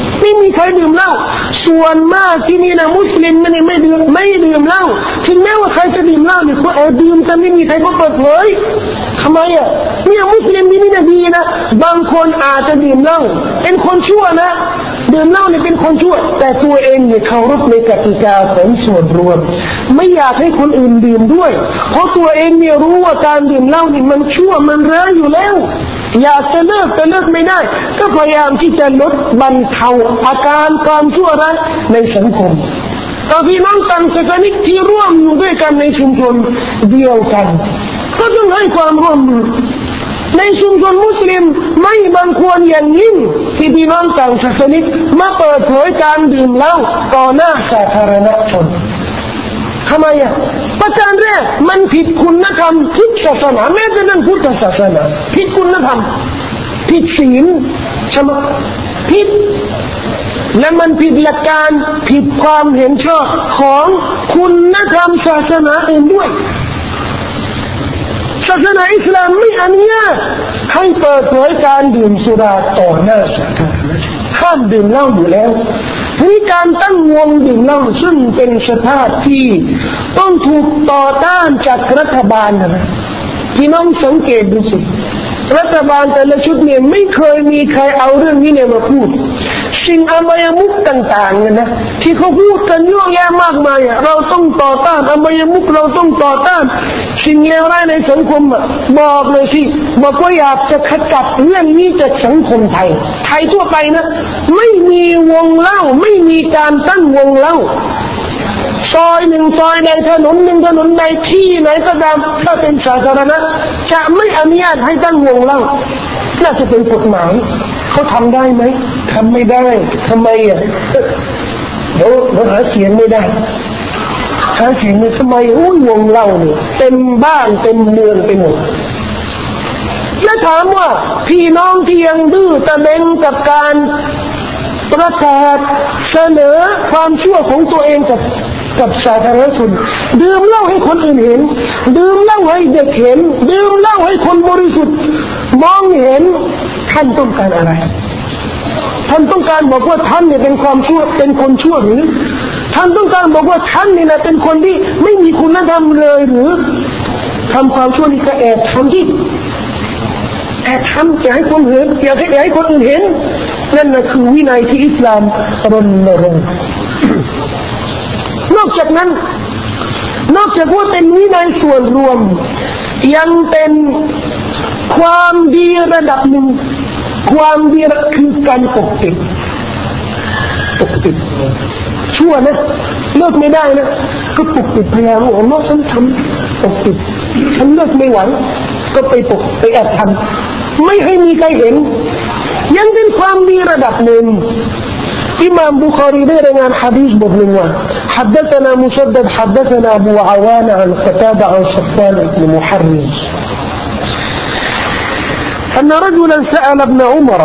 ส่วนมากที่นี่นะมุสลิมมันไม่ดื่มเหล้าถึงแม้ว่าใครจะดื่มเหล้าเนี่ยก็ดื่มแต่ไม่มีใครก็เปิดเผยทำไมเนี่ยมุสลิมนี่นะดีนะบางคนอาจจะดื่มเหล้าเป็นคนชั่วนะดื่มเหล้าเนี่ยเป็นคนชั่วแต่ตัวเองเนี่ยเคารพในกติกาของส่วนรวมไม่อยากให้คนอื่นดื่มด้วยเพราะตัวเองเนี่ยรู้ว่าการดื่มเหล้านี่มันชั่วมันร้ายอยู่แล้วอยากจะเลิกแต่เลิกไม่ได้ก็พยายามที่จะลดบรรเทาอาการความชั่วร้ายในสังคมแต่พี่น้องต่างศาสนิกที่ร่วมอยู่ด้วยกันในชุมชนเดียวกันก็ต้องให้ความร่วมมือในชุมชนมุสลิมไม่บังควรอย่างยิ่งที่พี่น้องต่างศาสนิกมาเปิดเผยการดื่มเหล้าต่อหน้าสาธารณชนทำไมประการแรกมันผิดคุณธรรมทุกศาสนาแม้แต่นั้นพุทธศาสนาผิดคุณธรรมผิดศีลใช่ไหมผิดและมันผิดหลักการผิดความเห็นชอบของคุณธรรมศาสนาอื่นด้วยศาสนาอิสลามไม่อนุญาตให้เปิดเผยการดื่มสุราต่อหน้าสาธารณชนห้ามดื่มเหล้าอยู่แล้วที่การตั้งวงดื่มเหล้าซึ่งเป็นสภาพที่ต้องถูกต่อต้านจากรัฐบาลนะพี่น้องสังเกตดูสิรัฐบาลแต่ละชุดเนี่ยไม่เคยมีใครเอาเรื่องนี้เนี่ยมาพูดสิ่งอบายมุขต่างๆเนี่ยนะที่เขาพูดกันเยอะแยะมากมายเราต้องต่อต้านอบายมุขเราต้องต่อต้านสิ่งเลวร้ายในสังคมบอกเลยสิบอกว่าอยากจะขจัดเรื่องนี้จากสังคมไทยทั่วไปนะไม่มีวงเล่าไม่มีการตั้งวงเล่าซอยหนึ่งซอยในถนนหนึ่งถนนในที่ไหนก็ตามถ้าเป็นสาธารณะจะไม่อนุญาตให้ตั้งวงเล่าน่าจะเป็นกฎหมายเขาทำได้ไหมทำไม่ได้ทำไมเดี๋ยวหาเสียงไม่ได้หาเสียงทำไมวงเล่าเนี่ยเต็มบ้านเต็มเมืองไปหมดและถามว่าพี่น้องที่ยังดื้อตะเบงกับการประกาศเสนอความชั่วของตัวเองกับสาธารณชนดื่มเหล้าให้คนอื่นเห็นดื่มเหล้าให้เด็กเห็นดื่มเหล้าให้คนบริสุทธิ์มองเห็นท่านต้องการอะไรท่านต้องการบอกว่าท่านเนี่ยเป็นความชั่วเป็นคนชั่วหรือท่านต้องการบอกว่าท่านเนี่ยเป็นคนที่ไม่มีคุณธรรมเลยหรือทำความชั่วนี่ก็แอบทำที่แอบทำอยากให้คนเห็นอยากให้คนอื่นเห็นนั่นน่ะคือวินัยที่อิสลามรณรงค์นอกจากนั้นนอกจากว่าเป็นวินัยส่วนรวมยังเป็นความดีระดับหนึ่งความดีคือการปกปิดชั่วนะเลิกไม่ได้นะก็ปกปิดพยายามว่าน้องฉันทำปกปิดฉันเลิกไม่ไหวก็ไปแอบทำไม่ให้มีใครเห็นยังเป็นความดีระดับหนึ่งอิมามบุคารีได้รายงานหะดีษบทหนึ่งว่า حدثنا مسدد حدثنا أبو عوان عن قتادة عن صفوان بن محرز أن رجلا سأل ابن عمر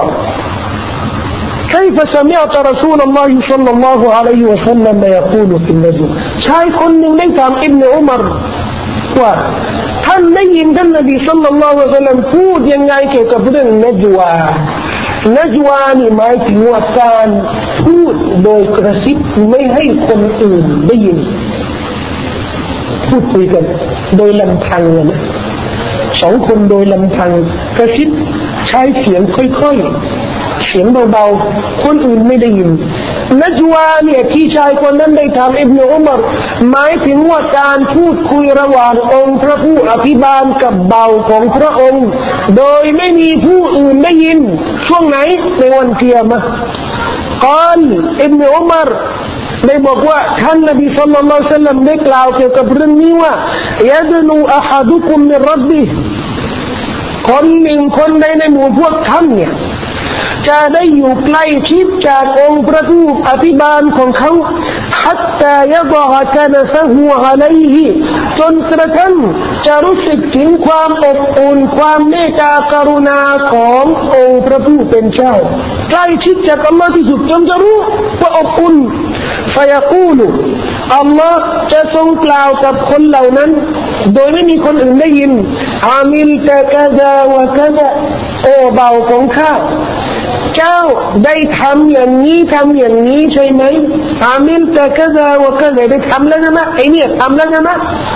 كيف سمعت رسول الله صلى الله عليه وسلم يقول في النجوى ชายคนหนึ่งได้ถามอิบนุอุมัรว่าท่านได้ยินท่านนบีศ็อลลัลลอฮุอะลัยฮิวะซัลลัมพูดยังไงเกี่ยวกับเรื่องนัจวานี่หมายถึงว่าการพูดโดยกระซิบไม่ให้คนอื่นได้ยินพูดคุยกันโดยลำพังนะสองคนโดยลำพังกระซิบใช้เสียงค่อยๆเสียงเบาๆคนอื่นไม่ได้ยินนัจวาเนี่ยที่ชายคนนั้นได้ถามอิบนุอุมัรหมายถึงว่าการพูดคุยระหว่างองค์พระผู้อภิบาลกับเบาของพระองค์โดยไม่มีผู้อื่นได้ยินช่วงไหนในวันเกียรติกล่าวอิบนุอุมัรได้บอกว่าท่านนบีศ็อลลัลลอฮุอะลัยฮิวะซัลลัมได้กล่าวเกี่ยวกับเรื่องนี้ว่ายะดนูอะฮัดุกุมมินร็อบบิฮิคนหนึ่งคนใดในหมู่พวกท่านเนี่ยจะได้อยู่ใกล้ชิดจากองค์พระผู้อภิบาลของเขาحتى يضع كنفه عليه จนกระทั่งจะรู้สึกถึงความอบอุ่นความเมตตากรุณาขององค์พระผู้เป็นเจ้าใกล้ชิดจากอัลลอฮ์ที่สุดจนจะรู้ว่าอบอุ่นفيقولอัลลอฮ์จะทรงกล่าวกับคนเหล่านั้นโดยไม่มีคนอื่นได้ยินอามิลตะกะซาวะกะซาโอ้เบาของข้าเจ้าได้ทำอย่างนี้ใช่ไหมอามิลตะกะซาวะกะซาได้ทำแล้วนะไอ้เนี่ยทำแล้วนะ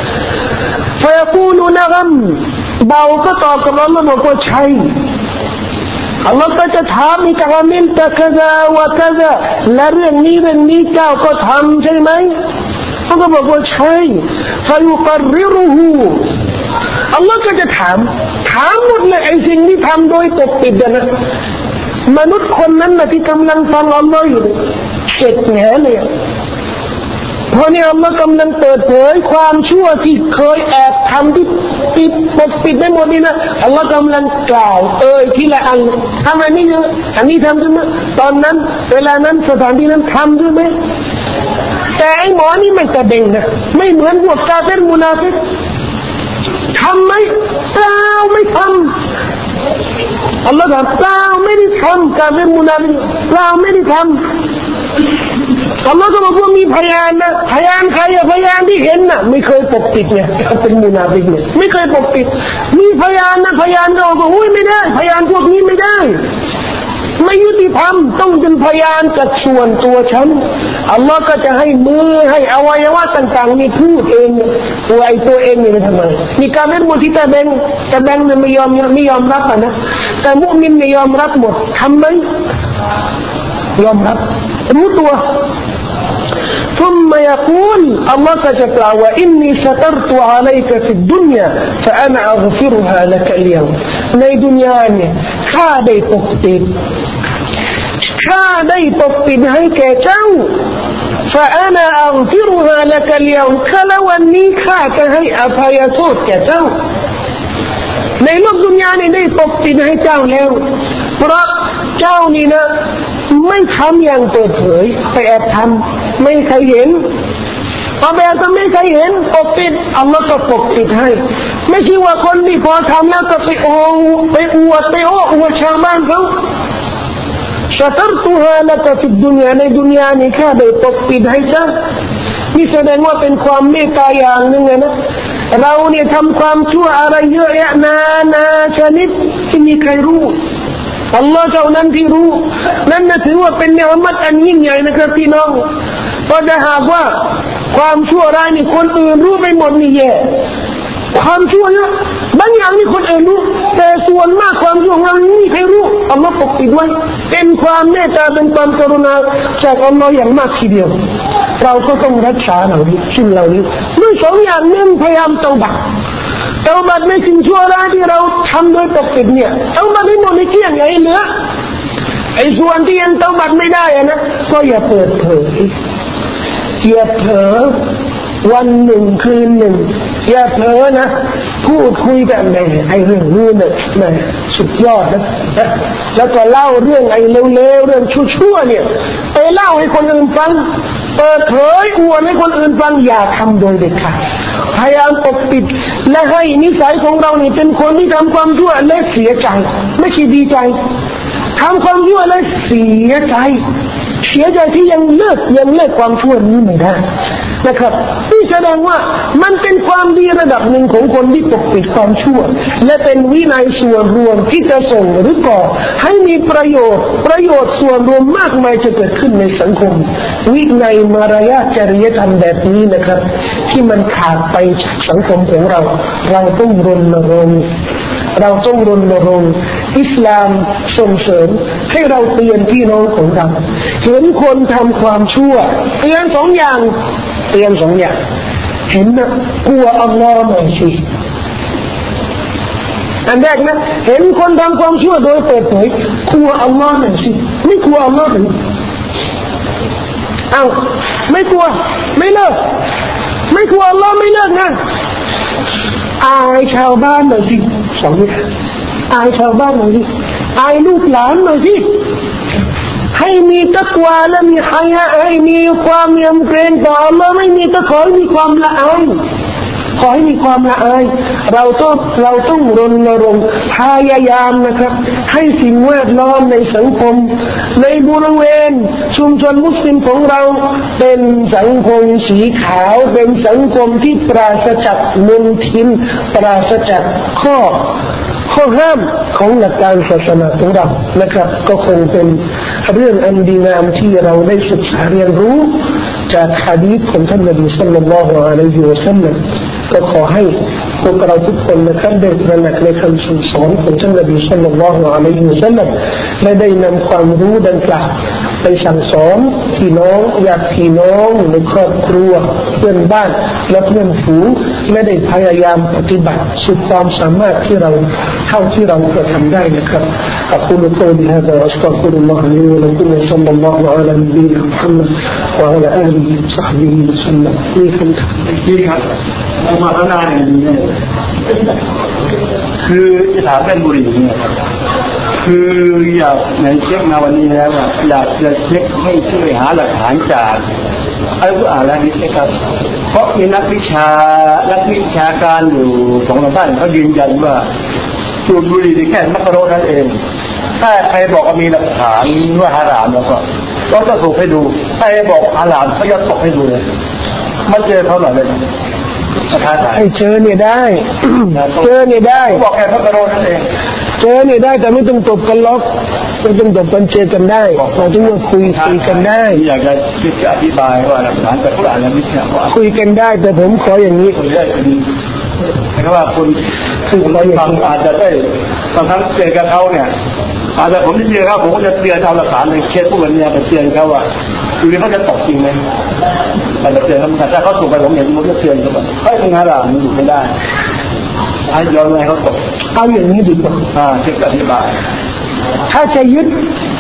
فيقول نعمเบาก็ตอบกับอัลลอฮ์บอกว่าใช่อัลลอฮ์ก็จะถามอีกอามิลตะกะซาวะกะซาและเรื่องนี้เจ้าก็ทำใช่ไหมเขาก็บอกว่าใช่فيقررهอัลลอฮ์ก็จะถามหมดเลยไอ้สิ่งที่ทำโดยปกปิดนะมนุษย์คนนั้นนะที่กำลังฟังอัลลอฮ์อยู่เจ็บแหนเลยเพราะนี่อัลลอฮ์กำลังเปิดเผยความชั่วที่เคยแอบทำที่ปกปิดได้หมดนี่นะอัลลอฮ์กำลังกล่าวทีละอันทำอันนี้เยอะอันนี้ทำใช่ไหมตอนนั้นเวลานั้นสถานที่นั้นทำใช่ไหมแต่ไอ้หมอนี่ไม่กระเด้งนะไม่เหมือนพวกกาเฟรมุนาฟิกทำไหมเปล่าไม่ทำอัลลอฮ์ถามเปล่าไม่ได้ทำกาเฟรมุนาฟิกเปล่าไม่ได้ทำอัลลอฮ์ก็บอกว่ามีพยานนะพยานใครอะพยานที่เห็นน่ะไม่เคยปกปิดเนี่ยเป็นมุนาฟิกเนี่ยไม่เคยปกปิดมีพยานนะพยานเราก็อุ้ยไม่ได้พยานพวกนี้ไม่ได้ไม่ยุติธรรมต้องเป็นพยานจากส่วนตัวฉันอัลลอฮ์ก็จะให้มือให้อวัยวะต่างๆนี่พูดเองตัวไอ้ตัวเองนี่ทำไมมีการเล่นมุทิตาแบงเนี่ยไม่ยอมรับนะแต่มุมินเนี่ยยอมรับหมดทำไหมยอมรับรู้ตัวثم يقول الله تجعل وإني سترت عليك في الدنيا فأنا أغفرها لك اليوم ในดุนยาเนี่ยข้าได้ปกปิดให้แก่เจ้า فأنا أغفرها لك اليوم ข้าละวันนี้ข้าจะให้อภัยโทษแก่เจ้าในโลกดุนยานี่ได้ปกปิดให้เจ้าแล้วเพราะเจ้านี่นะไม่ทำอย่างเปิดเผยไปแอบทำไม่ใครเห็นพอแบบจะไม่ใครเห็นปกปิดอัลลอฮ์ก็ปกปิดให้ไม่ใช่ว่าคนที่พอทำแล้วก็ไปโอ้ไปอวดชาวบ้านเขาسترتها لك في الدنيا ในดุนยานี่ข้าได้ปกปิดให้เจ้านี่แสดงว่าเป็นความเมตตาอย่างหนึ่งนะเราเนี่ยทำความชั่วอะไรเยอะแยะนาชนิดที่มีใครรู้อัลลอฮ์เท่านั้นที่รู้นั่นนะถือว่าเป็นเนืมัดอันยิ่งใหญ่นะครับพี่น้องเพราะถ้าหากว่าความชั่วร้ายนี่คนอื่นรู้ไปหมดนี่แย่ความชั่วเนี่ยบางอย่างนี่คนอื่นรู้แต่ส่วนมากความชั่วของเราไม่มีใครรู้อัลลอฮ์ปกปิดไว้เป็นความเมตตาเป็นความกรุณาจากอัลลอฮ์อย่างมากทีเดียวเราก็ต้องรักษาเหล่านี้สิ่งเหล่านี้ด้วยสองอย่างหนึ่งพยายามเตาบัตในสิ่งชั่วร้ายที่เราทำโดยปกปิดเนี่ยเตาบัตให้หมดในเกลี้ยงไงเหลือไอ้ส่วนที่ยังเตาบัตไม่ได้นะก็อย่าเปิดเผยอย่าเผลอวันหนึ่งคืนหนึ่งอย่าเผลอนะพูดคุยกันแม่ไอ้เรื่องนี้เนี่ยแม่สุดยอดนะแล้วก็เล่าเรื่องไอ้เลวๆเรื่องชั่วๆเนี่ยไปเล่าให้คนอื่นฟังเปิดเผยอวดให้คนอื่นฟังอย่าทำโดยเด็ดขาดพยายามปกปิดและให้นิสัยของเราเนี่ยเป็นคนที่ทำความชั่วและเสียใจไม่ใช่ดีใจทำความชั่วและเสียใจที่ยังเลิกความชั่วนี้ไม่ได้นะครับนี่แสดงว่ามันเป็นความดีระดับหนึ่งของคนที่ปกปิดความชั่วและเป็นวินัยส่วนรวมที่จะส่งหรือก่อให้มีประโยชน์ส่วนรวมมากมายจะเกิดขึ้นในสังคมวินัยมารยาทจริยธรรมแบบนี้นะครับที่มันขาดไปจากสังคมของเราต้องรณรงค์อิสลามส่งเสริมให้เราเตือนพี่น้องของเราเห็นคนทำความชั่วเตือนสองอย่างเห็นนะกลัวอัลลอฮ์หน่อยสิอันแรกนะเห็นคนทำความชั่วโดยเปิดเผยกลัวอัลลอฮ์หน่อยสิไม่กลัวอัลลอฮ์หรือไม่กลัวไม่เลิกไม่กลัวอัลลอฮ์ไม่เลิกนะอายชาวบ้านหน่อยสิสองอย่างอายชาวบ้านหน่อยสิอายลูกหลานหน่อยสิให้มีตักวาและมีฮัยะให้มีความยำเกรงต่ออัลลอฮ์ไม่มีก็ขอให้มีความละอายเราต้องรณรงค์พยายามนะครับให้สิ่งแวดล้อมในสังคมในบริเวณชุมชนมุสลิมของเราเป็นสังคมสีขาวเป็นสังคมที่ปราศจากมลทินปราศจากข้อห้ามของหลักการศาสนาของเรานะครับก็คงเป็นเรื่องอันดีงามที่เราได้ศึกษาเรียนรู้จากหะดีษของท่านนบีศ็อลลัลลอฮุอะลัยฮิวะซัลลัมก็ขอให้พวกเราทุกคนนะครับได้ตระหนักในคำสั่งสอนของท่านนบีศ็อลลัลลอฮุอะลัยฮิวะซัลลัมและได้นำความรู้ดังกล่าวไปสั่งสอนพี่น้องญาติพี่น้องในครอบครัวเพื่อนบ้านและเพื่อนฝูงและได้พยายามปฏิบัติสุดความสามารถที่เราเท่าที่เราจะทำได้นะครับ أقول قولي هذا وأستغفر الله لي ولكم وصلى الله على نبينا محمد وعلى آله وصحبه وسلم นี่คำถามนี่ครับเรามาตั้งนานอย่างนี้คือจะถามเป็นบุหรี่เนี่ยคืออยากในเช็คมาวันนี้แล้วอยากจะเช็คให้ช่วยหาหลักฐานจากอัลกุรอานและฮะดีษครับเพราะมีนักวิชาการอยู่2-3ท่านเขายืนยันว่าสูบบุหรี่แค่มักรุนั่นเองถ้าใครบอกว่ามีหลักฐานว่าฮารามแล้วก็ต้องสูบให้ดูใครบอกฮารามก็ยกตกให้ดูเลยมันเจอเขาหน่อยเลยให้เจอเนี่ยได้บอกแค่มักรุนั่นเองเจอเนี่ยได้แต่ไม่ต้องตบกันล็อกไม่ต้องตบกันเจอกันได้เราต้องคุยกันได้อยากจะอธิบายว่าหลักฐานจากกุรอานและมิชาคุยกันได้แต่ผมขออย่างนี้เพราะว่าคุณฟังอาจจะได้บางครั้งเจอกับเขาเนี่ยแต่ผมที่เจอครับผมก็จะเตือนเอาหลักฐานในเคสพวกนี้ไปเตือนเขาว่าดูเขาจะตกจริงไหมแต่เตือนเขาถ้าเขาถูกไปผมอย่างนี้ผมจะเตือนเขาว่าเฮ้ยงานมันอยู่ไม่ได้ให้ยอมให้เขาตกเอาอย่างนี้ดีกว่าเช็คอธิบายถ้าจะยึด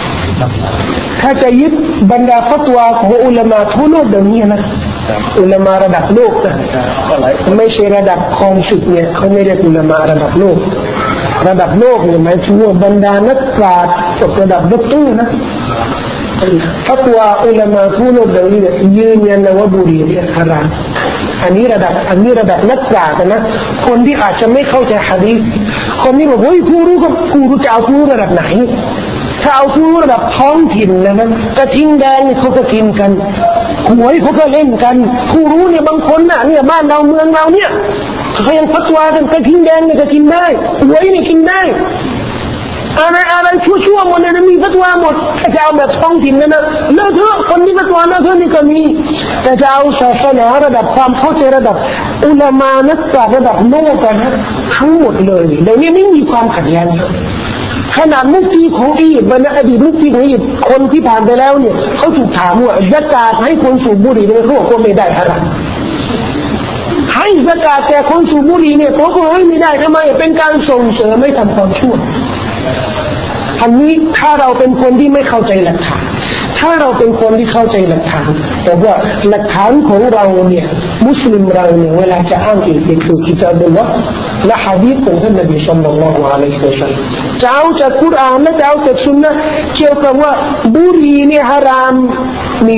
บรรดาฟัตวาของอุลามะทั่วโลกแบบนี้นะอุลามะระดับโลกนะไม่ใช่ระดับคองศึกเนี่ยเขาไม่ได้อุลามะระดับโลกเนี่ยหมายถึงว่าบรรดานักปราชญ์ระดับด็อกเตอร์นะฟัตวาอุลามะทั่วโลกแบบนี้ยืนยันว่าบุหรี่เนี่ยฮารามอันนี้ระดับนักปราชญ์นะคนที่อาจจะไม่เข้าใจหะดีษคนที่บอกเฮ้ยกูรู้จะเอากูระดับไหนถ้าเอากูระดับท้องถิ่นนะมันกระทิงแดงเขาก็กินกันหวยเขาก็เล่นกันกูรู้เนี่ยบางคนน่ะเนี่ยบ้านเราเมืองเราเนี่ยเขายังฟัตวากันกระทิงแดงเนี่ยก็กินได้หวยนี่กินได้อะไรชั่วหมดเลยมีฟัตวาหมดถ้าจะเอาแบบท้องถิ่นนะเลิกเถอะคนที่ฟัตวาเลิกเถอะนี่ก็มีแต่จะเอาศาสนาระดับความเข้าใจระดับอุลามะนักปราชญ์ระดับโลกกันนะทั้งหมดเลยเดี๋ยวนี้ไม่มีความขัดแย้งขนาดมุฟตีของอียิปต์บรรดาอดีตมุฟตีของอียิปต์คนที่ผ่านไปแล้วเนี่ยเขาถูกถามว่าซะกาตให้คนสูบบุหรี่เนี่ยเขาบอกว่าไม่ได้ฮะให้ซะกาตแต่คนสูบบุหรี่เนี่ยเขาบอกว่าไม่ได้ทำไมเป็นการส่งเสริมไม่ทำความชั่วอันนี้ถ้าเราเป็นคนที่ไม่เข้าใจหลักฐานถ้าเราเป็นคนที่เข้าใจหลักฐานแต่ว่าหลักฐานของเราเนี่ยมุสลิมเราเนี่ยเวลาจะอ้างอิงไปสู่กิตาบุลลอฮ์และหะดีษของท่านนบีศ็อลลัลลอฮุอะลัยฮิวะซัลลัมจะเอาจากกุรอานและจะเอาจากซุนนะห์เกี่ยวกับว่าบุหรี่เนี่ยฮารามมี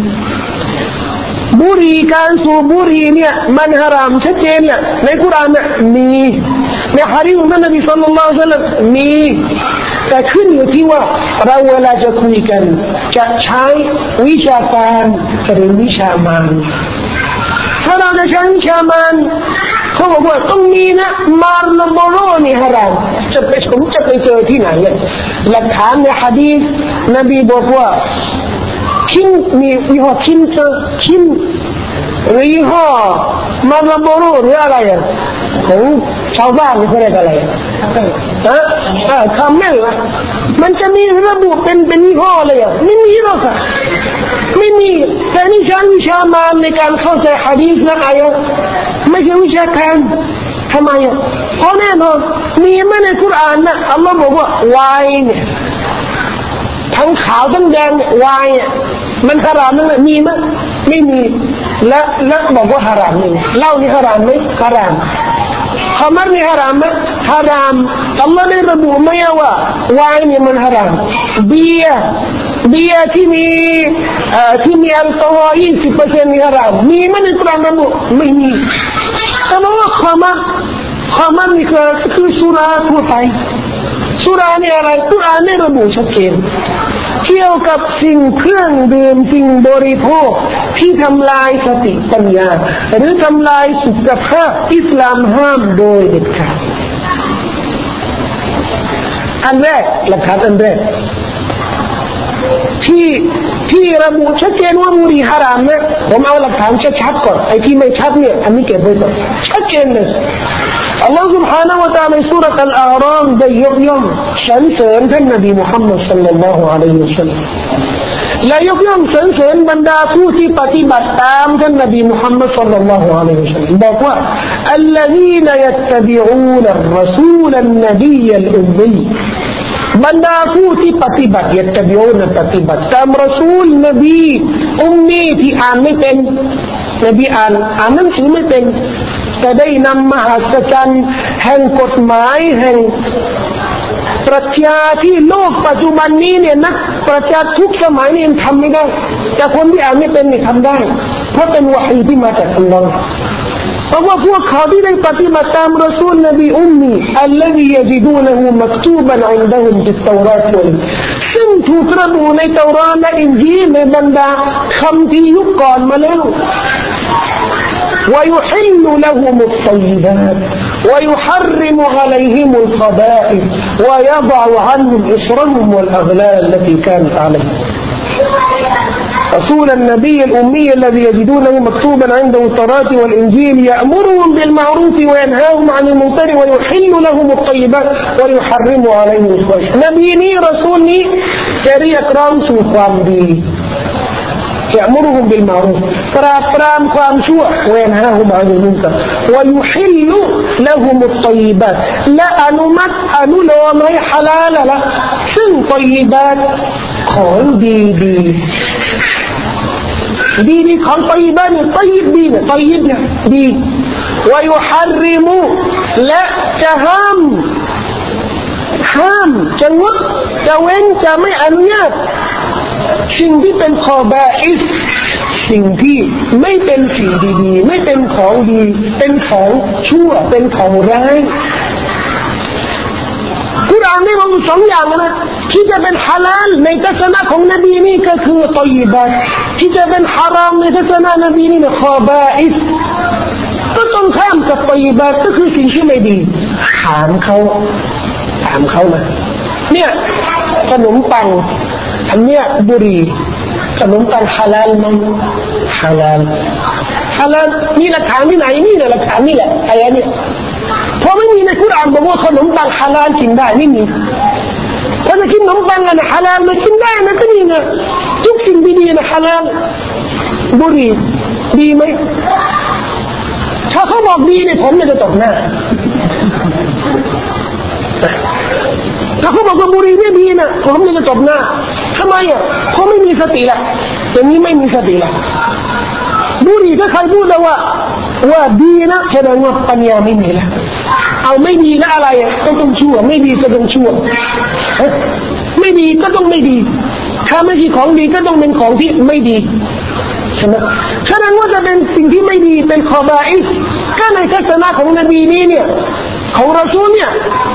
บุหรี่การสูบบุหรี่เนี่ยมันฮารามชัดเจนเนี่ยในกุรอานเนี่ยมีในหะดีษของท่านนบีศ็อลลัลลอฮุอะลัยฮิวะซัลลัมมีแต่ขึ้นอยู่ที่ว่าเราเวลาจะคุยกันจะใช้วิชาการหรือวิชามานถ้าเราจะใช้วิชามานเขาบอกว่าต้องมีนะมาร์ลโบโรนี่ฮารามผมจะไปเจอที่ไหนหลักฐานในหะดีษนบีบอกว่าคินมียี่ห้อคินหรือยี่ห้อมาร์ลโบโรหรืออะไรของชาวบ้านเขาเรียกอะไรคำไม่ละมันจะมีระบุเป็นยี่ห้อเลยไม่มีหรอกไม่มีแต่นี่ใช้วิชามานในการเข้าใจหะดีษและอายะห์ไม่ใช่วิชาการทำไมเพราะแน่นอนมีไหมในกุรอานนะอัลลอฮ์บอกว่าไวน์เนี่ยทั้งขาวทั้งแดงไวน์มันฮารามนั่นแหละมีไหมไม่มีและบอกว่าฮารามนี่เหล้านี่ฮารามไหมฮารามขมรนี่ฮารามไหมฮารามอัลลอฮ์ได้ระบุไหมว่าไวน์นี่มันฮารามเบียร์ที่มีแอลกอฮอล์ 20% นี่ฮารามมีไหมในกุรอานระบุไม่มีแต่ว่าขมรนี่คือสุราทั่วไปสุราเนี่ยอะไรกุรอานได้ระบุชัดเจนเกี่ยวกับสิ่งเครื่องดื่มสิ่งบริโภคที่ทำลายสติปัญญาหรือทำลายสุขภาพอิสลามห้ามโดยเด็ดขาดอันแรกหลักฐานอันแรกที่ระบุชัดเจนว่าบุหรี่ฮารามนะผมเอาหลักฐานชัดๆก่อนไอ้ที่ไม่ชัดเนี่ยอันนี้เก็บไว้ก่อนชัดเจนเลยอัลลอฮฺ سبحانه และ تعالى ในซูเราะห์อัลอาราฟได้ยกย่องสรรเสริญท่านนบีมุฮัมมัดศ็อลลัลลอฮุอะลัยฮิวะซัลลัมและยกย่องสรรเสริญบรรดาผู้ที่ปฏิบัติตามท่านนบีมุฮัมมัดศ็อลลัลลอฮุอะลัยฮิวะซัลลัมบอกว่า الذين يتبعون الرسول النبي الأمي บรรดาผู้ที่ปฏิบัติยัตบิอูนปฏิบัติตามรอซูลนบีอุมมีที่อ่านไม่เป็นนบีอ่านหนังสือไม่เป็นแต่ได้นำมหัศจรรย์แห่งกฎหมายแห่งปรัชญาที่โลกปัจจุบันนี้เนี่ยนักปรัชญาทุกสมัยนี่ทำไม่ได้แต่คนที่อ่านไม่เป็นนี่ทำได้เพราะเป็นวะฮีที่มาจากอัลลอฮ์เพราะว่าพวกเขาที่ได้ปฏิบัติตามรอซูลนบีอุมมีอัลลอฮียะจิดูนะฮูมักตูบันอินดะฮุมฟิตเตอราตวัลซึ่งถูกระบุในเตาราตและอินญีลในบรรดาคำที่ยุคก่อนมาแล้ว ويحل لهم الطيبات ويحرم عليهم الخبائث ويضع عنهم إصرهم والأغلال التي كانت عليهم رسول النبي الأمي الذي يجدونه مكتوبا عنده التوراة والإنجيل يأمرهم بالمعروف وينهاهم عن المنكر ويحل لهم الطيبات ويحرم عليهم الخبائث نبيني رسولني جري أكرام سوء دي يأمرهم بالمعروف فرامความชั่ว وينهاهم عن المنكر ويحل لهم الطيبات لا أنمت أنلومให้حلالละซึ่ง طيبات ของดีของ طيبات เนี่ย طيب ดีเนี่ย طيب เนี่ยดี ويحرم และจะห้ามจะงดจะเว้นจะไม่อนุญาตสิ่งที่เป็นคอบาอิสสิ่งที่ไม่เป็นสิ่งดีๆไม่เป็นของดีเป็นของชั่วเป็นของร้ายกุรอานได้บอกสองอย่างนะที่จะเป็นฮาลาลในทัศนะของนบีนี่ก็คือฏอยบะห์ที่จะเป็นฮารามในทัศนะนบีนี่คอบาอิสก็ต้องข้ามกับฏอยบะห์ก็คือสิ่งที่ไม่ดีถามเขานะเนี่ยขนมปังอันเนี้ยบุหรี่ขนมปังฮาลาลมั้ยฮาลาลมีหลักฐานที่ไหนนี่แหละหลักฐานนี่แหละอายะนี้เพราะไม่มีในกุรอานบอกว่าขนมปังฮาลาลกินได้ไม่มีถ้าจะกินขนมปังอะไรฮาลาลมันกินได้นะก็นี่นะทุกสิ่งดีๆนะฮาลาลบุหรี่ดีไหมถ้าเขาบอกดีเนี่ยผมจะตบหน้าถ้าเขาบอกว่าบุหรี่ไม่ดีนะผมจะตบหน้าทำไมอ่ะเขาไม่มีสติละอย่างนี้ไม่มีสติละบุหรี่ถ้าใครพูดแล้วว่าดีนะแสดงว่าปัญญาไม่มีละเอาไม่ดีนะอะไรอ่ะก็ต้องชั่วไม่ดีก็ต้องชั่วไม่ดีก็ต้องไม่ดีถ้าไม่ใช่ของดีก็ต้องเป็นของที่ไม่ดีใช่ไหมฉะนั้นว่าจะเป็นสิ่งที่ไม่ดีเป็นคอบาอิสก็ในทัศนะของนบีนี้เนี่ยของรอซูลเนี่ย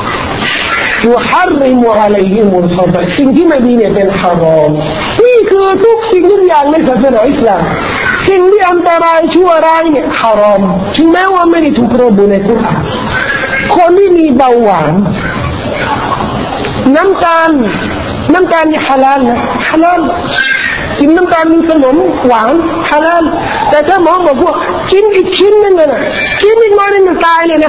يحرم عليهم الخبائث สิ่งที่ไม่ดีเนี่ยเป็นฮารอมนี่คือทุกสิ่งทุกอย่างในศาสนาอิสลามสิ่งที่อันตรายชั่วร้ายเนี่ยฮารอมถึงแม้ว่าไม่ได้ถูกระบุในกุรอานคนที่มีเบาหวานน้ำตาลนี่ฮาลาลนะฮาลาลกินน้ำตาลมีขนมหวานฮาลาลแต่ถ้าหมอบอกว่ากินอีกชิ้นนึงนะกินอีกน้อยนึงมันตายเลยนะ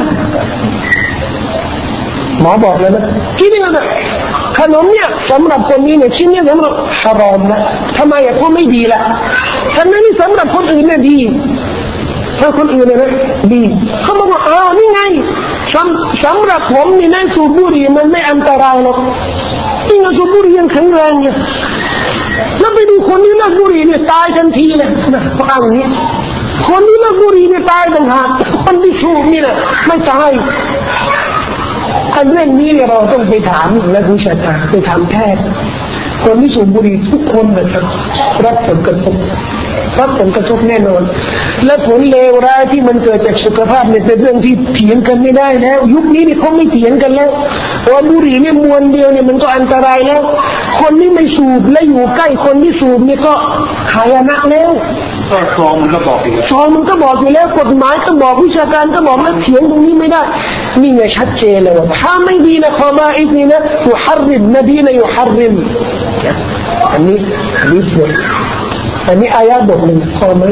หมอบอกเลยนะกินนี่นะขนมเนี่ยสำหรับคนนี้เนี่ยชิ้นนี้สำหรับฮารอมนะทำไมอ่ะเพราะไม่ดีละฉะนั้นนี่สำหรับคนอื่นเนี่ยดีถ้าคนอื่นเนี่ยนะดีเขาบอกว่านี่ไงสำหรับผมนี่นะสูบบุหรี่มันไม่อันตรายหรอกนี่นะสูบบุหรี่ยังแข็งแรงเนี่ยแล้วไปดูคนที่เลิกบุหรี่เนี่ยตายทันทีเลยนะเพราะอย่างนี้คนที่เลิกบุหรี่เนี่ยตายต่างหากคนที่สูบนี่นะไม่ตายอันเรื่องนี้เราต้องไปถามนักวิชาการไปถามแพทย์คนที่สูบบุหรี่ทุกคนนะครับรับผลกระทบแน่นอนและผลเลวร้ายที่มันเกิดจากสุขภาพเนี่ยเป็นเรื่องที่เถียงกันไม่ได้แล้วยุคนี้นี่เขาไม่เถียงกันแล้วว่าบุหรี่เนี่ยมวนเดียวเนี่ยมันก็อันตรายแล้วคนที่ไม่สูบและอยู่ใกล้คนที่สูบเนี่ยก็หายนะแล้วซองมันก็บอกอยู่แล้วกฎหมายก็บอกวิชาการก็บอกแล้วเถียงตรงนี้ไม่ได้นี่ไงชัดเจนเลยว่าถ้าไม่ดีนะคอบาอิสนี่นะยุฮัรริมนบีนะยุฮัรริมอันนี้อันนี้อายะบทหนึ่งพอไหม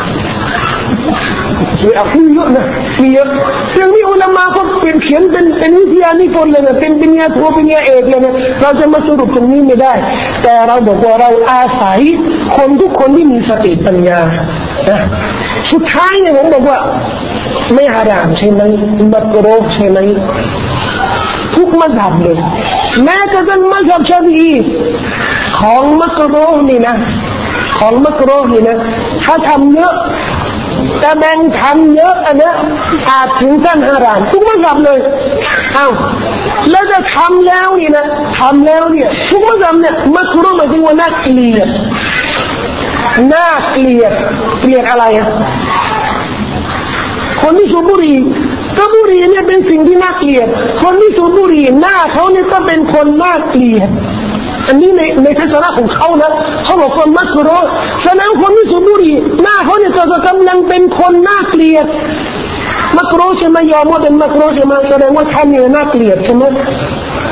มีเยอะนะมีเยอะเรื่องนี้อุลามะก็เป็นเขียนเป็นวิทยานิพนธ์เลยนะเป็นปริญญาโทปริญญาเอกเลยนะเราจะมาสรุปตรงนี้ไม่ได้แต่เราบอกว่าเราอาศัยคนทุกคนที่มีสติปัญญาสุดท้ายเนี่ยผมบอกว่าไม่ฮารามใช่ไหมมักรูฮ์ใช่ไหมทุกมัซฮับเลยแม้แต่เป็นมัซฮับชาฟีอีของมักรูฮ์นี่นะถ้าทำเยอะแต่แบ่งทำเยอะอันนี้อาจถึงขั้นฮารามทุกมัซฮับเลยแล้วจะทำแล้วนี่นะทุกมัซฮับเนี่ยมักรูฮ์หมายถึงว่าน่าเกลียดอะไรอ่ะคนที่สูบบุหรี่ก็บุหรี่เนี่ยเป็นสิ่งที่น่าเกลียดคนที่สูบบุหรี่หน้าเขาเนี่ยก็เป็นคนน่าเกลียดอันนี้ในทัศนะของเขานะเขาบอกคนมักรูฮ์ฉะนั้นคนที่สูบบุหรี่หน้าเขาเนี่ยก็กำลังเป็นคนน่าเกลียดมักรูฮ์ใช่ไหมยอมว่าเป็นมักรูฮ์ใช่ไหมแสดงว่าท่านเนี่ยน่าเกลียดใช่ไหม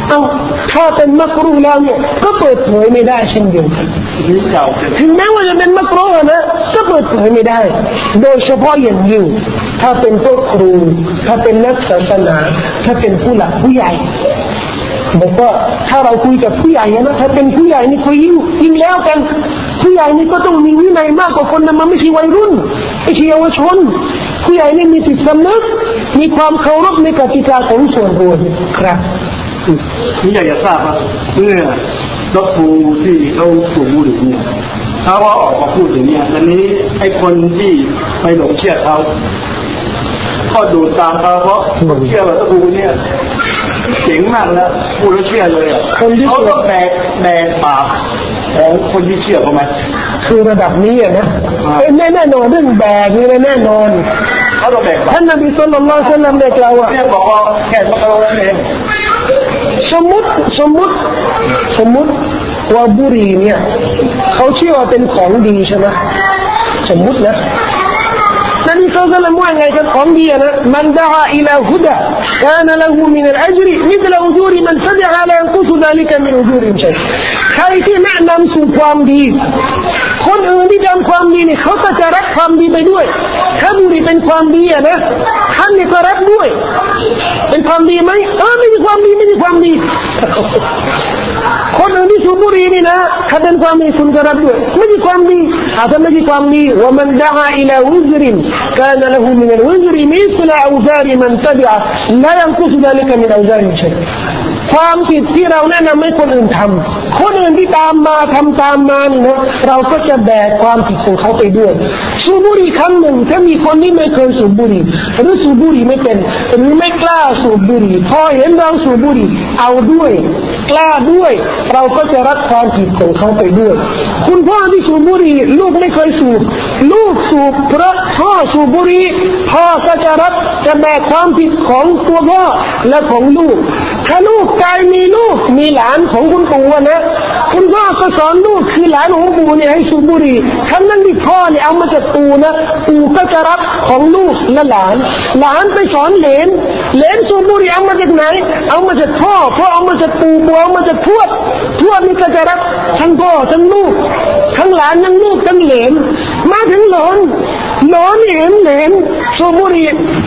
ถ้าเป็นมักรูฮ์แล้วเนี่ยก็เปิดเผยไม่ได้เช่นเดียวกันถึงแม้ว่าจะเป็นมักรูฮ์นะก็เปิดเผยไม่ได้โดยเฉพาะอย่างยิ่งถ้าเป็นพวกครูถ้าเป็นนักศาสนาถ้าเป็นผู้หลักผู้ใหญ่บอกว่าถ้าเราคุยกับผู้ใหญ่นะถ้าเป็นผู้ใหญ่นี่คุยยิ่งแล้วกันผู้ใหญ่นี่ก็ต้องมีวินัยมากกว่าคนนั้นมันไม่ใช่วัยรุ่นไม่ใช่เยาวชนผู้ใหญ่นี่มีจิตสำนึกมีความเคารพในกติกาของส่วนรวมครับนี่อยากจะทราบว่าเมื่อรถปูที่เขาสูบบุหรี่เนี่ยถ้าว่าออกมาพูดอย่างนี้อันนี้ไอ้คนที่ไปหลงเชื่อเขาก็ดูตามเขาเพราะหลงเชื่อว่าปูเนี่ยเจ๋งมากแล้วพูดแล้วเชื่อเลยเขาก็แบกปากของคนที่เชื่อเขาไหมคือระดับนี้นะแน่นอนเรื่องแบกนี่แน่นอนเขาต้องแบกท่านนบีศ็อลลัลลอฮุอะลัยฮิวะซัลลัมได้กล่าวว่าเนี่ยบอกว่าแค่มาเราเองสมมุติว่าบุหรี่เนี่ยเขาเชื่อว่าเป็นของดีใช่ไหมสมมุตินะนั่นนี่เขาจะละมั่วไงกันของดีนะมันดะอาอิลาฮุดะกานะละฮูมินัลอัจริมิธลอุจูริมันตะบิอะลายันกุซุซาลิกะมินอุจูริชัยใครที่แนะนำสู่ความดีคนอื่นที่ทำความดีเนี่ยเขาก็จะรับความดีไปด้วยถ้าบุหรี่เป็นความดีนะท่านเนี่ยก็รับด้วยเป็นความดีไหมไม่ใช่ความดีไม่ใช่ความดีคนอื่นที่สูบบุหรี่นี่นะถ้าเป็นความดีคุณก็รับด้วยไม่ใช่ความดีถ้าไม่ใช่ความดีว่ามันดะอาอิลาอุจรินกานะละฮูมินัลอุจริมิสลาอุจาริมันตะบิอะลายันกุซุซาลิกะมินอุจาริชัยความผิดที่เราแนะนำให้คนอื่นทำคนอื่นที่ตามมาทำตามมานี่นะเราก็จะแบกความผิดของเขาไปด้วยสูบบุหรี่ครั้งหนึ่งถ้ามีคนที่ไม่เคยสูบบุหรี่หรือสูบบุหรี่ไม่เป็นหรือไม่กล้าสูบบุหรี่พอเห็นเราสูบบุหรี่เอาด้วยกล้าด้วยเราก็จะรับความผิดของเขาไปด้วยคุณพ่อที่สูบบุหรี่ลูกไม่เคยสูบลูกสูบเพราะพ่อสูบบุหรี่พ่อก็จะแบกความผิดของตัวพ่อและของลูกถ้าลูกกลายมีลูกมีหลานของคุณปู่นะคุณพ่อก็สอนลูกคือหลานของปู่เนี่ยให้สูบบุหรี่ทั้งนั้นที่พ่อเนี่ยเอามาจากปู่นะปู่ก็จะรับของลูกและหลานไปสอนเหลนสูบบุหรี่เอามาจากไหนเอามาจากพ่อเอามาจากปู่เอามาจากทวดนี่ก็จะรับทั้งพ่อทั้งลูกทั้งหลานทั้งลูกทั้งเหลนมาถึงหลานเห็นเหลนสูบบุหรี่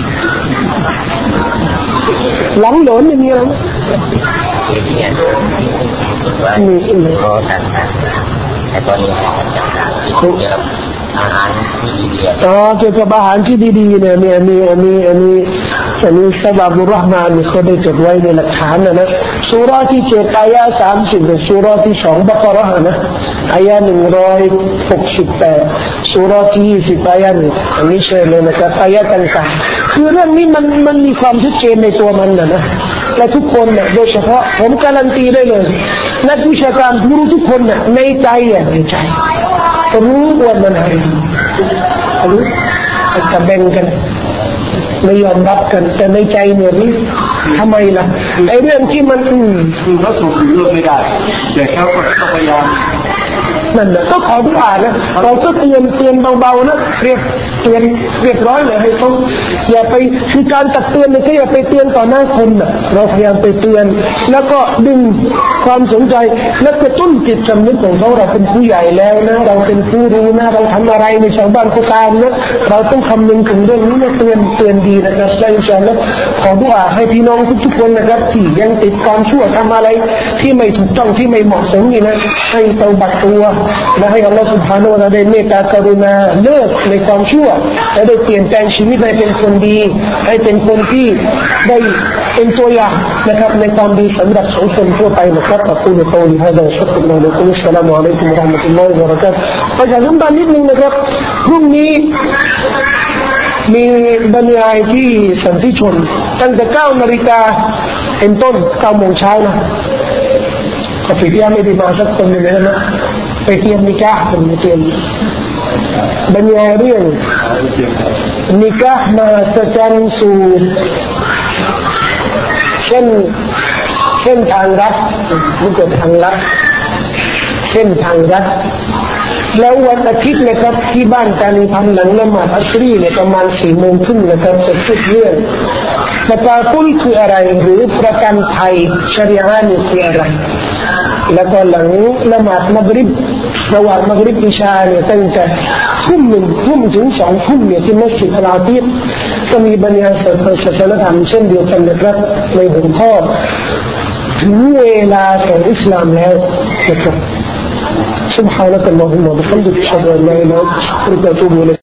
หลังหลานเนี่ยมีอะไรมีโรตันแต่ตอนนี้อาหารที่ดีเกี่ยวกับอาหารที่ดีๆเนี่ยมีสบาบุรเราะห์มานนี่เขาได้จดไว้ในหลักฐานนะซูเราะห์ที่7อายะห์30และซูเราะห์ที่2บะเกาะห์นะอายะห์168ซูเราะห์ที่20อายะห์อันนี้เชิญเลยนะครับอายะห์ต่างๆคือเรื่องนี้มันมีความชัดเจนในตัวมันนะและทุกคนเนี่ยโดยเฉพาะผมการันตีได้เลยนักวิชาการรู้ทุกคนเนี่ยในใจรู้ว่ามันอะไรรู้แต่แบ่งกันไม่ยอมรับกันแต่ในใจเนี่ยนี่ทำไมล่ะไอ้เรื่องที่มันคือเขาสูบเลิกไม่ได้แต่เขาก็พยายามนั่นแหละก็ขอดุอานะเราก็เตือนเบาๆนะเรียบร้อยเลยให้เขาอย่าไปคือการตักเตือนเนี่ยก็อย่าไปเตือนต่อหน้าคนนะเราพยายามไปเตือนแล้วก็ดึงความสนใจแล้วก็ต้นจิตสำนึกของเขาเราเป็นผู้ใหญ่แล้วนะเราเป็นผู้รู้นะเราทำอะไรในชาวบ้านก็ตามนะเราต้องคำนึงถึงเรื่องนี้นะเตือนดีนะครับและอินชาอัลลอฮ์ขอดุอาให้พี่น้องทุกคนนะครับที่ยังติดความชั่วทำอะไรที่ไม่ถูกต้องที่ไม่เหมาะสมนี่นะให้เตาบัตตัวและให้อัลลอฮฺ سبحانه และ تعالى ได้เมตตากรุณาเลิกในความชั่วและได้เปลี่ยนแปลงชีวิตให้เป็นคนดีให้เป็นคนที่ได้เป็นตัวอย่างนะครับในความดีสำหรับสังคมทั่วไปนะครับขอบคุณที่ติดตามรับชมและขอบคุณอัสสลามุอะลัยกุมวะเราะห์มะตุลลอฮิวะบะเราะกาตุฮ์ประชาสัมพันธ์นิดนึงนะครับพรุ่งนี้มีบรรยายที่สันติชนตั้งแต่ 9 นาฬิกาเป็นต้น 9 โมงเช้านะก็ฟิที่ไม่ได้มาสักคนเลยนะไปเตรียมนิกะห์เป็นเตรียมบรรยายเรื่องนิกะห์มาสจันสู่เส้นทางรัฐนี่ก็ทางรัฐเส้นทางรัฐแล้ววันอาทิตย์นะครับที่บ้านการพันหลังละหมาดอัสรีเนี่ยประมาณ4 โมงครึ่งนะครับจะพูดเรื่องตะกาฟุลคืออะไรหรือประกันภัยชริอะห์นี่คืออะไรแล้วก็หลังละหมาดมักริบระหว่างมักริบอิชาเนี่ยตั้งแต่ทุ่ม 1 ทุ่มถึง 2 ทุ่มเนี่ยที่มัสยิดอัลอาติกก็มีบรรยายศาสนธรรมเช่นเดียวกันนะครับในหัวข้อถึงเวลาของอิสลามแล้วนะครับ سبحانك اللهم وبحمدك اشهد ان لا اله الا انت استغفرك واتوب اليك